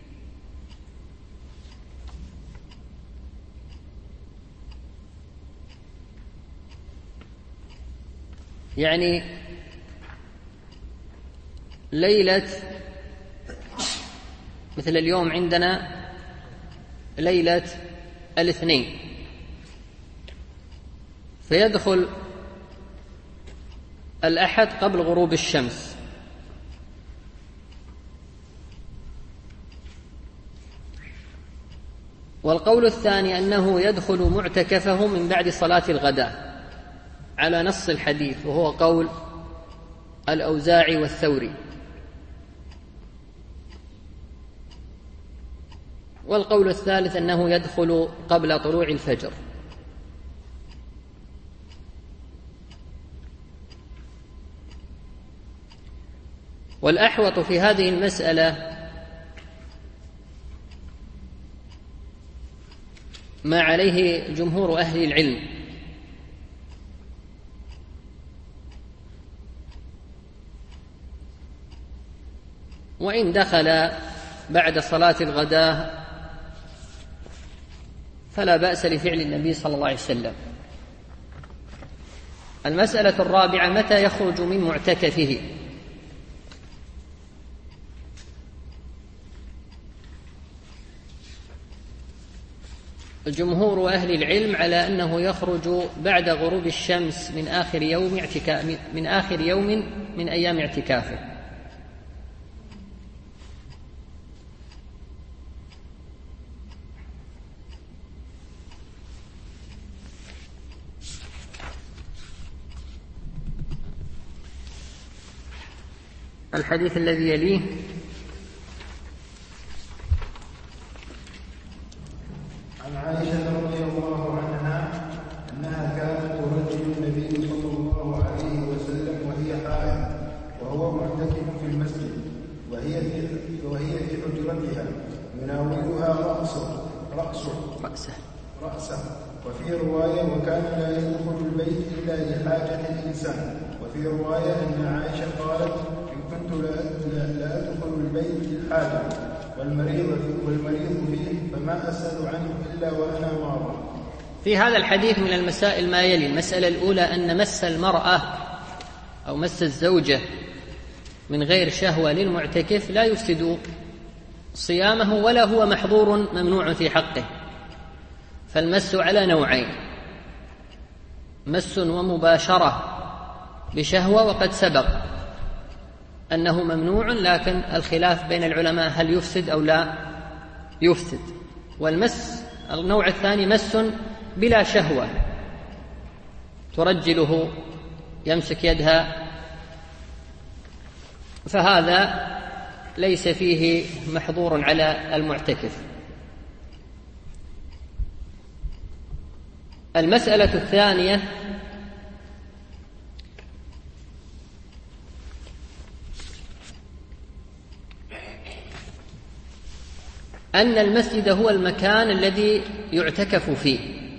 يعني ليلة، مثل اليوم عندنا ليلة الاثنين، فيدخل الأحد قبل غروب الشمس، والقول الثاني أنه يدخل معتكفه من بعد صلاة الغداء على نص الحديث، وهو قول الأوزاعي والثوري. والقول الثالث أنه يدخل قبل طلوع الفجر. والأحوط في هذه المسألة ما عليه جمهور أهل العلم، وإن دخل بعد صلاة الغداء فلا بأس لفعل النبي صلى الله عليه وسلم. المسألة الرابعة متى يخرج من معتكفه. جمهور أهل العلم على أنه يخرج بعد غروب الشمس من آخر يوم من أيام اعتكافه. الحديث الذي يليه وكان لا يدخل البيت إلا لحاجة الإنسان. وفي رواية أن عائشة قالت إن كنت لا أدخل البيت للحاجة والمريض فيه فما أسأل عنه إلا وأنا واضح. في هذا الحديث من المسائل ما يلي: المسألة الأولى أن مس المرأة أو مس الزوجة من غير شهوة للمعتكف لا يفسد صيامه ولا هو محظور ممنوع في حقه. فالمس على نوعين: مس ومباشرة بشهوة، وقد سبق أنه ممنوع، لكن الخلاف بين العلماء هل يفسد أو لا يفسد. والمس النوع الثاني مس بلا شهوة، ترجله، يمسك يدها، فهذا ليس فيه محظور على المعتكف. المسألة الثانية أن المسجد هو المكان الذي يعتكف فيه،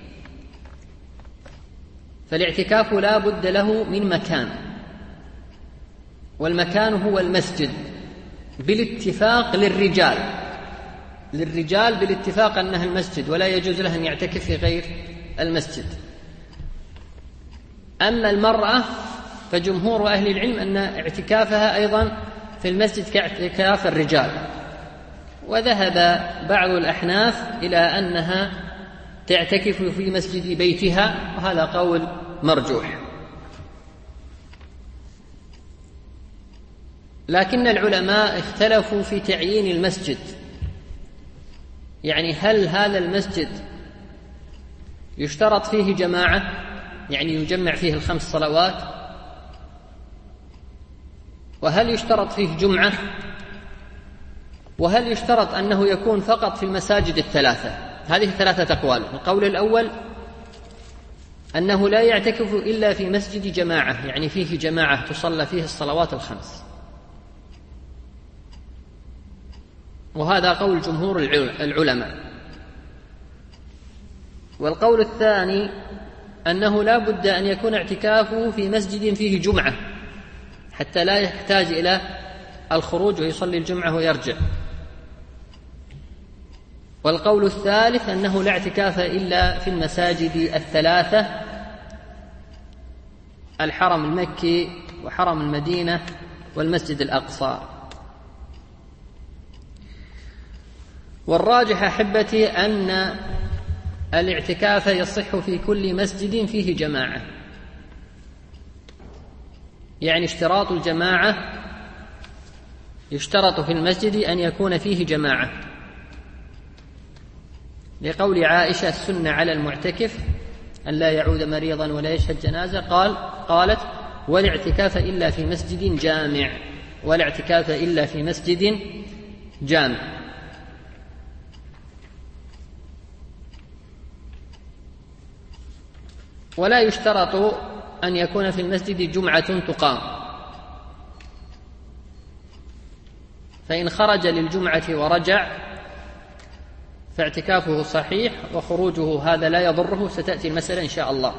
فالاعتكاف لا بد له من مكان، والمكان هو المسجد بالاتفاق للرجال بالاتفاق أنها المسجد، ولا يجوز له أن يعتكف في غير المسجد. أما المرأة فجمهور أهل العلم أن اعتكافها أيضا في المسجد كاعتكاف الرجال، وذهب بعض الأحناف إلى أنها تعتكف في مسجد بيتها، وهذا قول مرجوح. لكن العلماء اختلفوا في تعيين المسجد، يعني هل هذا المسجد يشترط فيه جماعة، يعني يجمع فيه 5 صلوات، وهل يشترط فيه جمعة، وهل يشترط أنه يكون فقط في المساجد 3؟ هذه 3 أقوال. القول الأول أنه لا يعتكف إلا في مسجد جماعة، يعني فيه جماعة تصلى فيه الصلوات 5، وهذا قول جمهور العلماء. والقول الثاني أنه لا بد أن يكون اعتكافه في مسجد فيه جمعة حتى لا يحتاج إلى الخروج ويصلي الجمعة ويرجع. والقول الثالث أنه لا اعتكاف إلا في المساجد 3: الحرم المكي وحرم المدينة والمسجد الأقصى. والراجح أحبتي أن الاعتكاف يصح في كل مسجد فيه جماعة، يعني اشتراط الجماعة يشترط في المسجد أن يكون فيه جماعة، لقول عائشة: السنة على المعتكف أن لا يعود مريضا ولا يشهد جنازة. قالت: ولا اعتكاف إلا في مسجد جامع، ولا اعتكاف إلا في مسجد جامع. ولا يشترط أن يكون في المسجد جمعة تقام، فإن خرج للجمعة ورجع فاعتكافه صحيح، وخروجه هذا لا يضره، ستأتي المسألة إن شاء الله.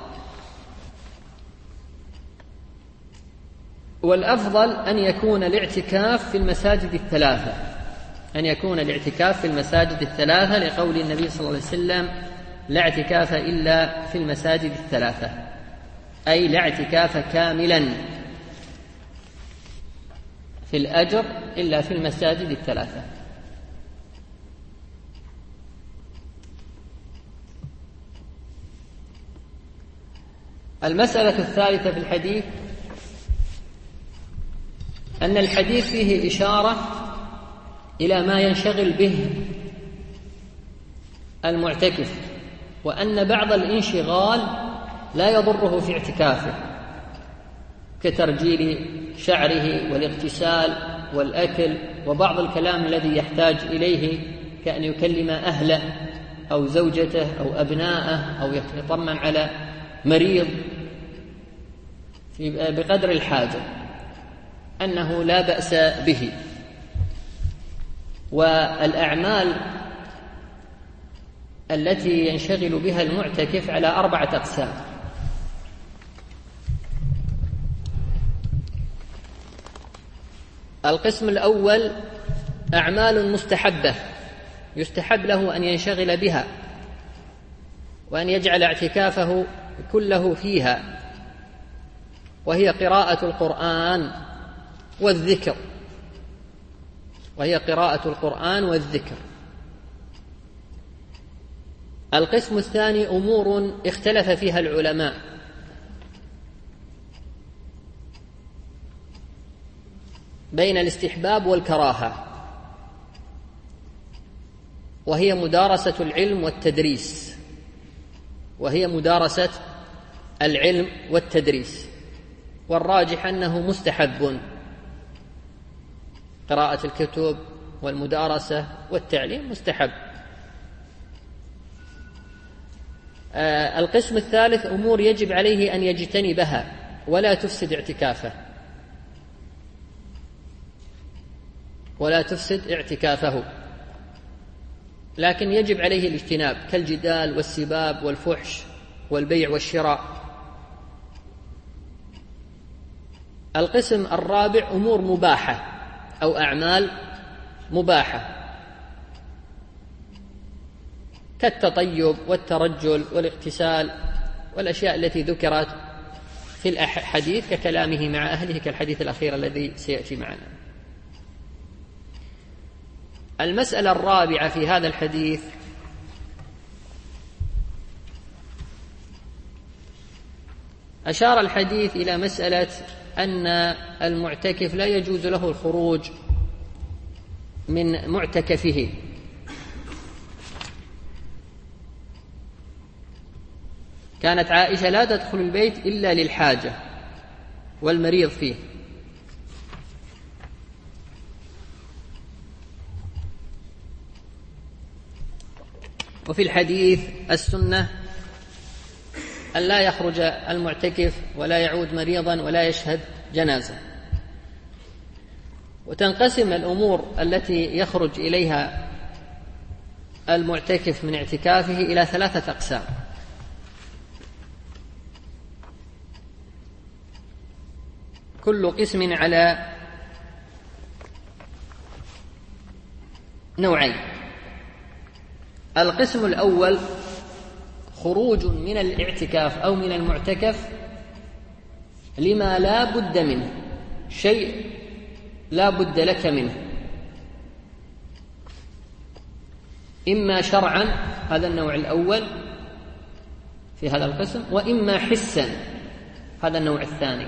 والأفضل أن يكون الاعتكاف في المساجد 3، لقول النبي صلى الله عليه وسلم: لا اعتكاف إلا في المساجد 3، أي لا اعتكاف كاملا في الأجر إلا في المساجد 3. المسألة الثالثة في الحديث أن الحديث فيه إشارة إلى ما ينشغل به المعتكف، وأن بعض الانشغال لا يضره في اعتكافه، كترجيل شعره والاغتسال والأكل وبعض الكلام الذي يحتاج إليه، كأن يكلم أهله أو زوجته أو أبناءه أو يطمن على مريض بقدر الحاجة، أنه لا بأس به. التي ينشغل بها المعتكف على 4 أقسام. القسم الأول أعمال مستحبة يستحب له أن ينشغل بها وأن يجعل اعتكافه كله فيها، وهي قراءة القرآن والذكر. القسم الثاني أمور اختلف فيها العلماء، بين الاستحباب والكراهة، وهي مدارسة العلم والتدريس، والراجح أنه مستحب. قراءة الكتب والمدارسة والتعليم مستحب. القسم الثالث أمور يجب عليه أن يجتنبها ولا تفسد اعتكافه، لكن يجب عليه الاجتناب، كالجدال والسباب والفحش والبيع والشراء. القسم الرابع أمور مباحة أو أعمال مباحة، كالتطيب والترجل والاغتسال والأشياء التي ذكرت في الحديث، ككلامه مع أهله، كالحديث الأخير الذي سيأتي معنا. المسألة الرابعة في هذا الحديث أشار الحديث إلى مسألة أن المعتكف لا يجوز له الخروج من معتكفه، كانت عائشة لا تدخل البيت إلا للحاجة والمريض فيه، وفي الحديث السنة أن لا يخرج المعتكف ولا يعود مريضا ولا يشهد جنازة. وتنقسم الأمور التي يخرج إليها المعتكف من اعتكافه إلى 3 أقسام. كل قسم على نوعين. القسم الأول خروج من الاعتكاف أو من المعتكف لما لا بد منه، شيء لا بد لك منه، إما شرعا، هذا النوع الأول في هذا القسم، وإما حسا، هذا النوع الثاني.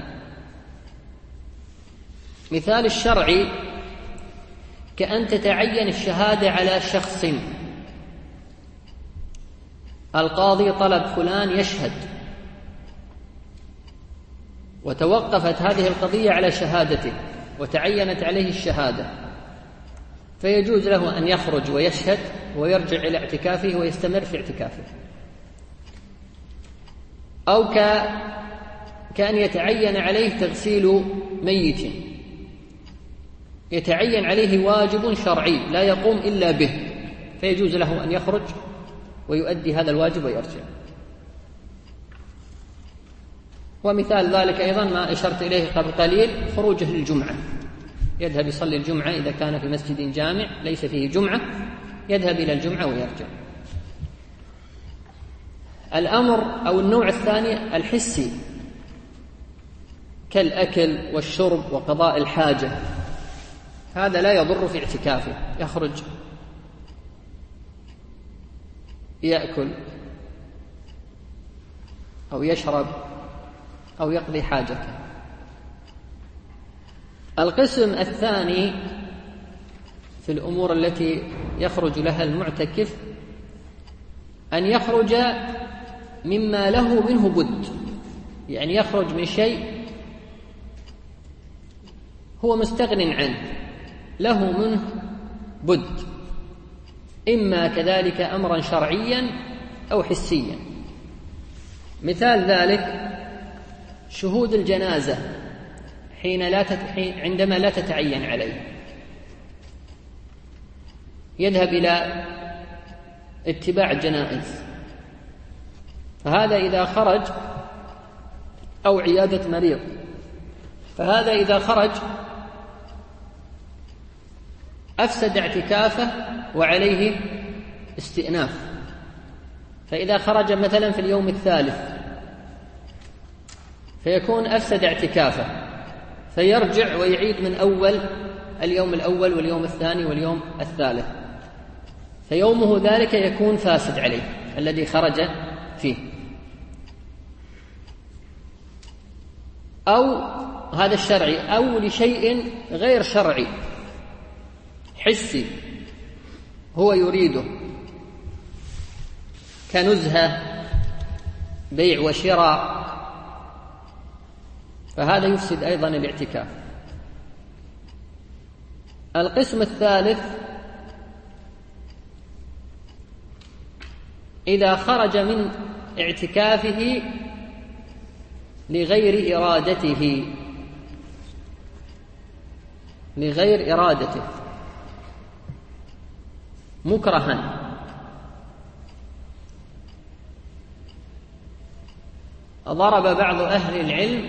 مثال الشرعي كأن تتعين الشهادة على شخص، القاضي طلب فلان يشهد وتوقفت هذه القضية على شهادته وتعينت عليه الشهادة، فيجوز له أن يخرج ويشهد ويرجع إلى اعتكافه ويستمر في اعتكافه. أو كأن يتعين عليه تغسيل ميت، يتعين عليه واجب شرعي لا يقوم إلا به، فيجوز له أن يخرج ويؤدي هذا الواجب ويرجع. ومثال ذلك أيضا ما أشرت إليه قبل قليل، خروجه للجمعة، يذهب يصلي الجمعة إذا كان في مسجد جامع ليس فيه جمعة، يذهب إلى الجمعة ويرجع. الأمر أو النوع الثاني الحسي، كالأكل والشرب وقضاء الحاجة، هذا لا يضر في اعتكافه، يخرج يأكل أو يشرب أو يقضي حاجته. القسم الثاني في الأمور التي يخرج لها المعتكف أن يخرج مما له منه بد، يعني يخرج من شيء هو مستغن عنه، له منه بد، إما كذلك أمرا شرعيا أو حسيا. مثال ذلك شهود الجنازة عندما لا تتعين عليه، يذهب إلى اتباع الجنائز، فهذا إذا خرج، أو عيادة مريض، فهذا إذا خرج أفسد اعتكافه وعليه استئناف. فإذا خرج مثلا في اليوم الثالث فيكون أفسد اعتكافه، فيرجع ويعيد من أول اليوم الأول واليوم الثاني واليوم الثالث، فيومه ذلك يكون فاسد عليه الذي خرج فيه. أو هذا الشرعي، أو لشيء غير شرعي حسي هو يريده كنزهة، بيع وشراء، فهذا يفسد أيضا الاعتكاف. القسم الثالث إذا خرج من اعتكافه لغير إرادته مكرها، ضرب بعض أهل العلم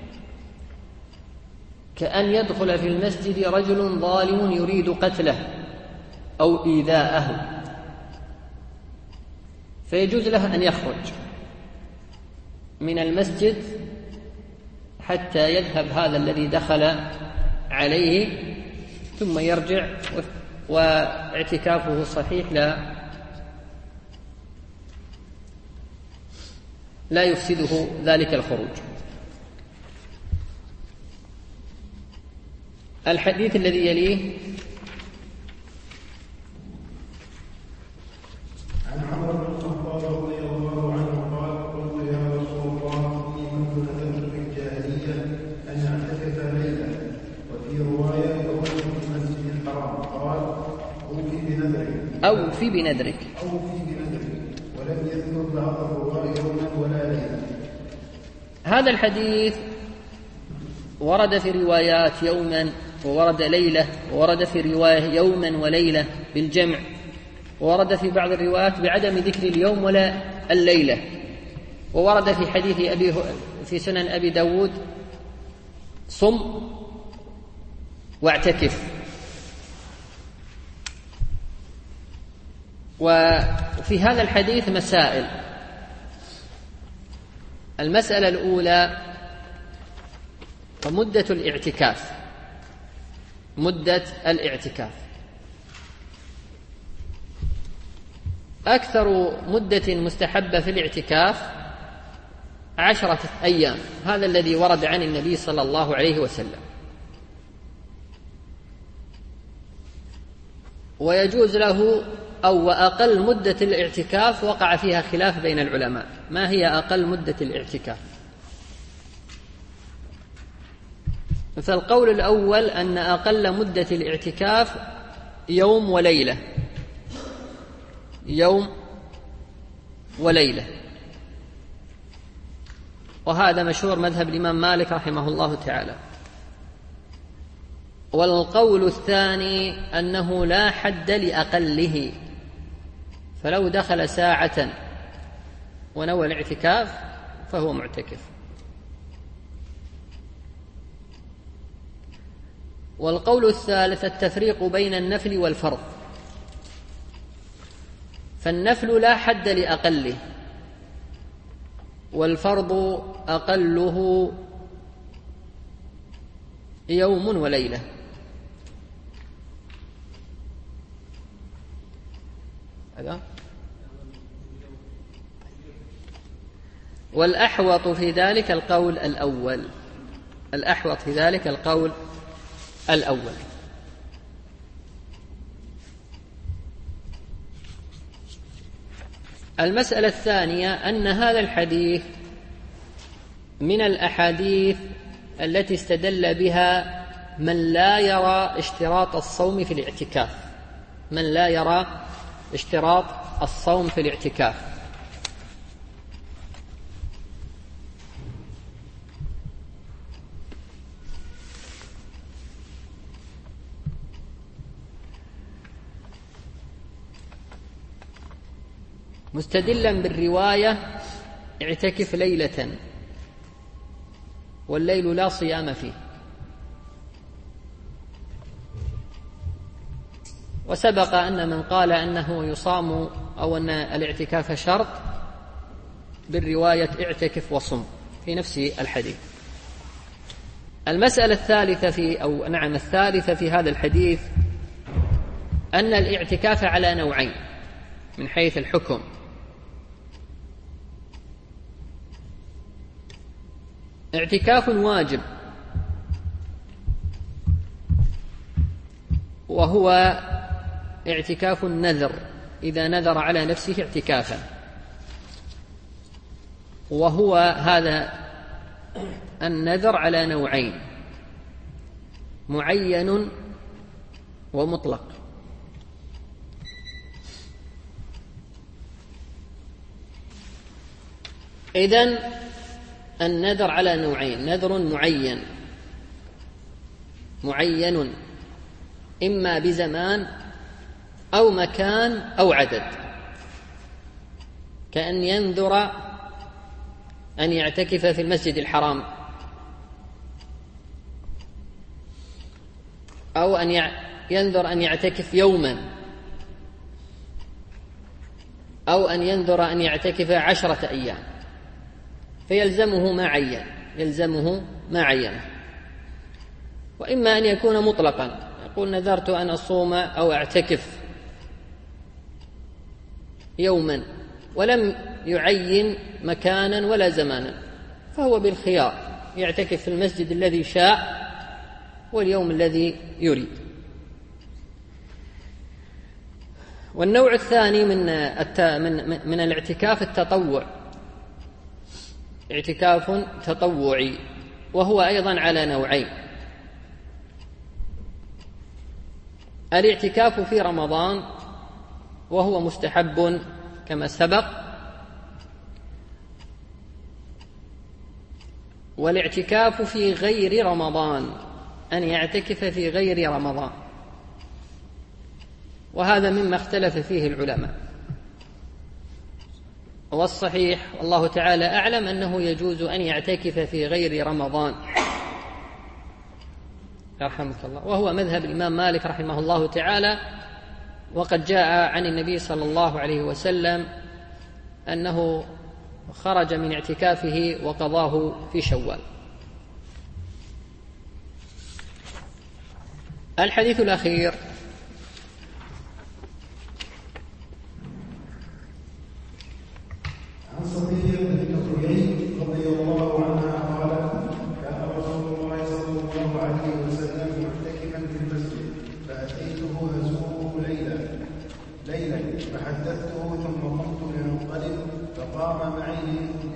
كأن يدخل في المسجد رجل ظالم يريد قتله أو إيذاءه، فيجوز له أن يخرج من المسجد حتى يذهب هذا الذي دخل عليه ثم يرجع، واعتكافه صحيح لا يفسده ذلك الخروج. الحديث الذي يليه عن عمر بن الخطاب رضي الله عنه قال: قلت يا رسول الله إني كنت نذرت في الجاهلية أن أعتكف ليلة، وفي رواية يوم في المسجد الحرام، قال: أوفي بنذرك ولم يذكر بعض الرواة يوما ولا ليلة. هذا الحديث ورد في روايات يوما وورد ليلة، وورد في رواية يوما وليلة بالجمع، وورد في بعض الروايات بعدم ذكر اليوم ولا الليلة، وورد في حديث في سنن أبي داود: صم واعتكف. وفي هذا الحديث مسائل. المسألة الأولى: مدة الاعتكاف. مدة الاعتكاف أكثر مدة مستحبة في الاعتكاف 10 أيام، هذا الذي ورد عن النبي صلى الله عليه وسلم. ويجوز له أو أقل مدة الاعتكاف وقع فيها خلاف بين العلماء، ما هي أقل مدة الاعتكاف؟ فالقول الأول أن أقل مدة الاعتكاف يوم وليلة، يوم وليلة، وهذا مشهور مذهب الإمام مالك رحمه الله تعالى. والقول الثاني أنه لا حد لأقله، فلو دخل ساعة ونوى الاعتكاف فهو معتكف. والقول الثالث التفريق بين النفل والفرض، فالنفل لا حد لأقله، والفرض أقله يوم وليلة. والأحوط في ذلك القول الأول، الأحوط في ذلك القول الأول. المسألة الثانية أن هذا الحديث من الأحاديث التي استدل بها من لا يرى اشتراط الصوم في الاعتكاف، من لا يرى اشتراط الصوم في الاعتكاف. مستدلا بالرواية اعتكف ليلة والليل لا صيام فيه. وسبق أن من قال أنه يصام أو أن الاعتكاف شرط بالرواية اعتكف وصم في نفس الحديث. المسألة الثالثة في هذا الحديث أن الاعتكاف على نوعين من حيث الحكم. اعتكاف واجب وهو اعتكاف النذر، إذا نذر على نفسه اعتكافا، وهو هذا النذر على نوعين: معين ومطلق. إذن النذر على نوعين: نذر معين إما بزمان أو مكان أو عدد، كأن ينذر أن يعتكف في المسجد الحرام، أو أن ينذر أن يعتكف يوما، أو أن ينذر أن يعتكف 10 أيام، فيلزمه ما عينه. وإما أن يكون مطلقا، يقول نذرت أن أصوم أو أعتكف يوما ولم يعين مكانا ولا زمانا، فهو بالخيار، يعتكف في المسجد الذي شاء واليوم الذي يريد. والنوع الثاني من الاعتكاف التطوع، اعتكاف تطوعي، وهو أيضا على نوعين: الاعتكاف في رمضان وهو مستحب كما سبق، والاعتكاف في غير رمضان، أن يعتكف في غير رمضان، وهذا مما اختلف فيه العلماء. والصحيح والله تعالى أعلم أنه يجوز أن يعتكف في غير رمضان يرحمك الله، وهو مذهب الإمام مالك رحمه الله تعالى. وقد جاء عن النبي صلى الله عليه وسلم أنه خرج من اعتكافه وقضاه في شوال. الحديث الأخير عن صفية بنت حيي رضي الله عنها قالت: كان رسول الله صلى الله عليه وسلم معتكفا في المسجد، فأتيته أزوره ليلا فحدثته ثم قمت لأنقلب، فقام معي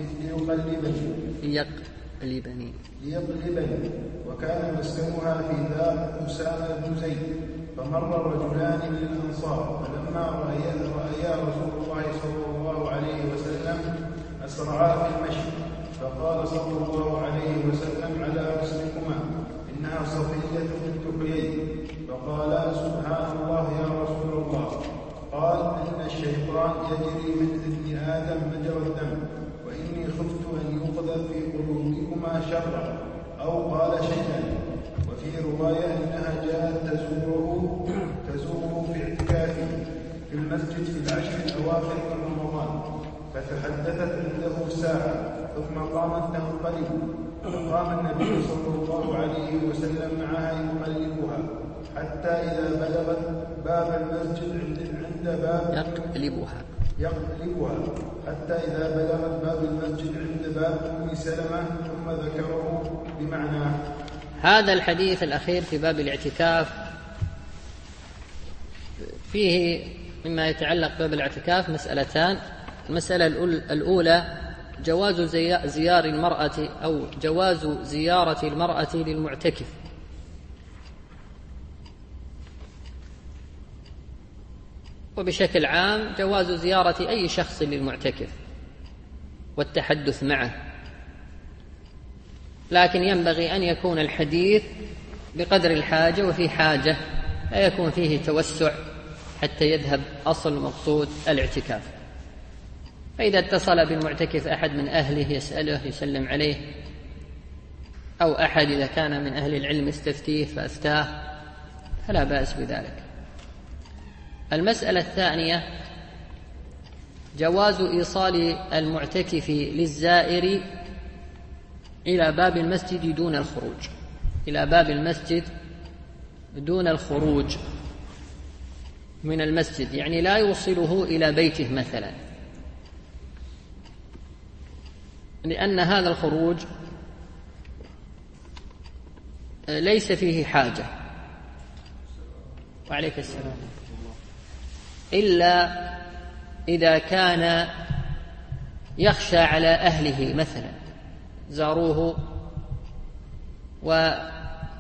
ليقلبني، وكان مسكنها في دار أسامة بن زيد. فمر رجلان من الأنصار، فلما رأيا رسول الله صلى الله عليه وسلم أسرعا في المشي، فقال صلى الله عليه وسلم: على رسلكما، إنها صفية بنت حيي. فقال: سبحان الله يا رسول الله. قال: إن الشيطان يجري من ابن آدم مجرى الدم، وإني خفت أن يقذف في قلوبكما شرا، أو قال شيئا. وفي رواية أنها جاءت تزوره في اعتكافه في المسجد في العشر الأواخر من رمضان، فتحدثت عنده ساعة ثم قامت تنقلب، فقام النبي صلى الله عليه وسلم معها يقلبها حتى إذا بلغت باب المسجد عند باب أم سلمة، ثم ذكره بمعناه. هذا الحديث الأخير في باب الاعتكاف فيه مما يتعلق باب الاعتكاف مسألتان. المسألة الأولى جواز زيارة المرأة أو جواز زيارة المرأة للمعتكف، وبشكل عام جواز زيارة أي شخص للمعتكف والتحدث معه، لكن ينبغي أن يكون الحديث بقدر الحاجة وفي حاجة، لا يكون فيه توسع حتى يذهب أصل مقصود الاعتكاف. فإذا اتصل بالمعتكف أحد من أهله يسأله يسلم عليه، أو أحد إذا كان من أهل العلم يستفتيه فأفتاه، فلا بأس بذلك. المسألة الثانية جواز إيصال المعتكف للزائر إلى باب المسجد دون الخروج، إلى باب المسجد دون الخروج من المسجد، يعني لا يوصله إلى بيته مثلا، لأن هذا الخروج ليس فيه حاجة. وعليك السلام. إلا إذا كان يخشى على أهله مثلا، زاروه وخاف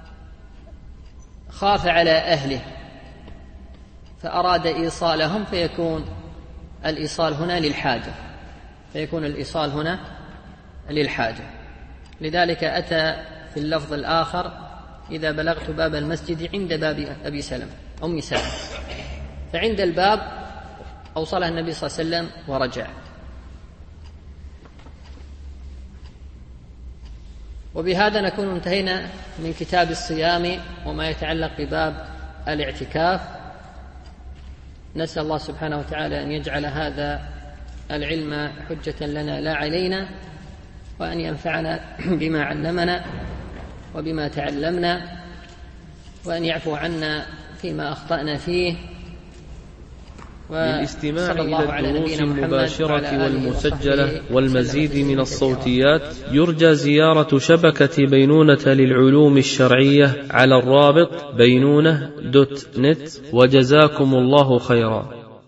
على أهله فأراد إيصالهم، فيكون الإيصال هنا للحاجة، فيكون الإيصال هنا للحاجة. لذلك أتى في اللفظ الآخر: إذا بلغت باب المسجد عند باب أبي سلمة أم سلمة، فعند الباب أوصلها النبي صلى الله عليه وسلم ورجع. وبهذا نكون انتهينا من كتاب الصيام وما يتعلق بباب الاعتكاف. نسأل الله سبحانه وتعالى أن يجعل هذا العلم حجة لنا لا علينا، وأن ينفعنا بما علمنا وبما تعلمنا، وأن يعفو عنا فيما أخطأنا فيه. للاستماع إلى الدروس المباشرة والمسجلة والمزيد من الصوتيات يرجى زيارة شبكة بينونة للعلوم الشرعية على الرابط بينونة.net. وجزاكم الله خيرا.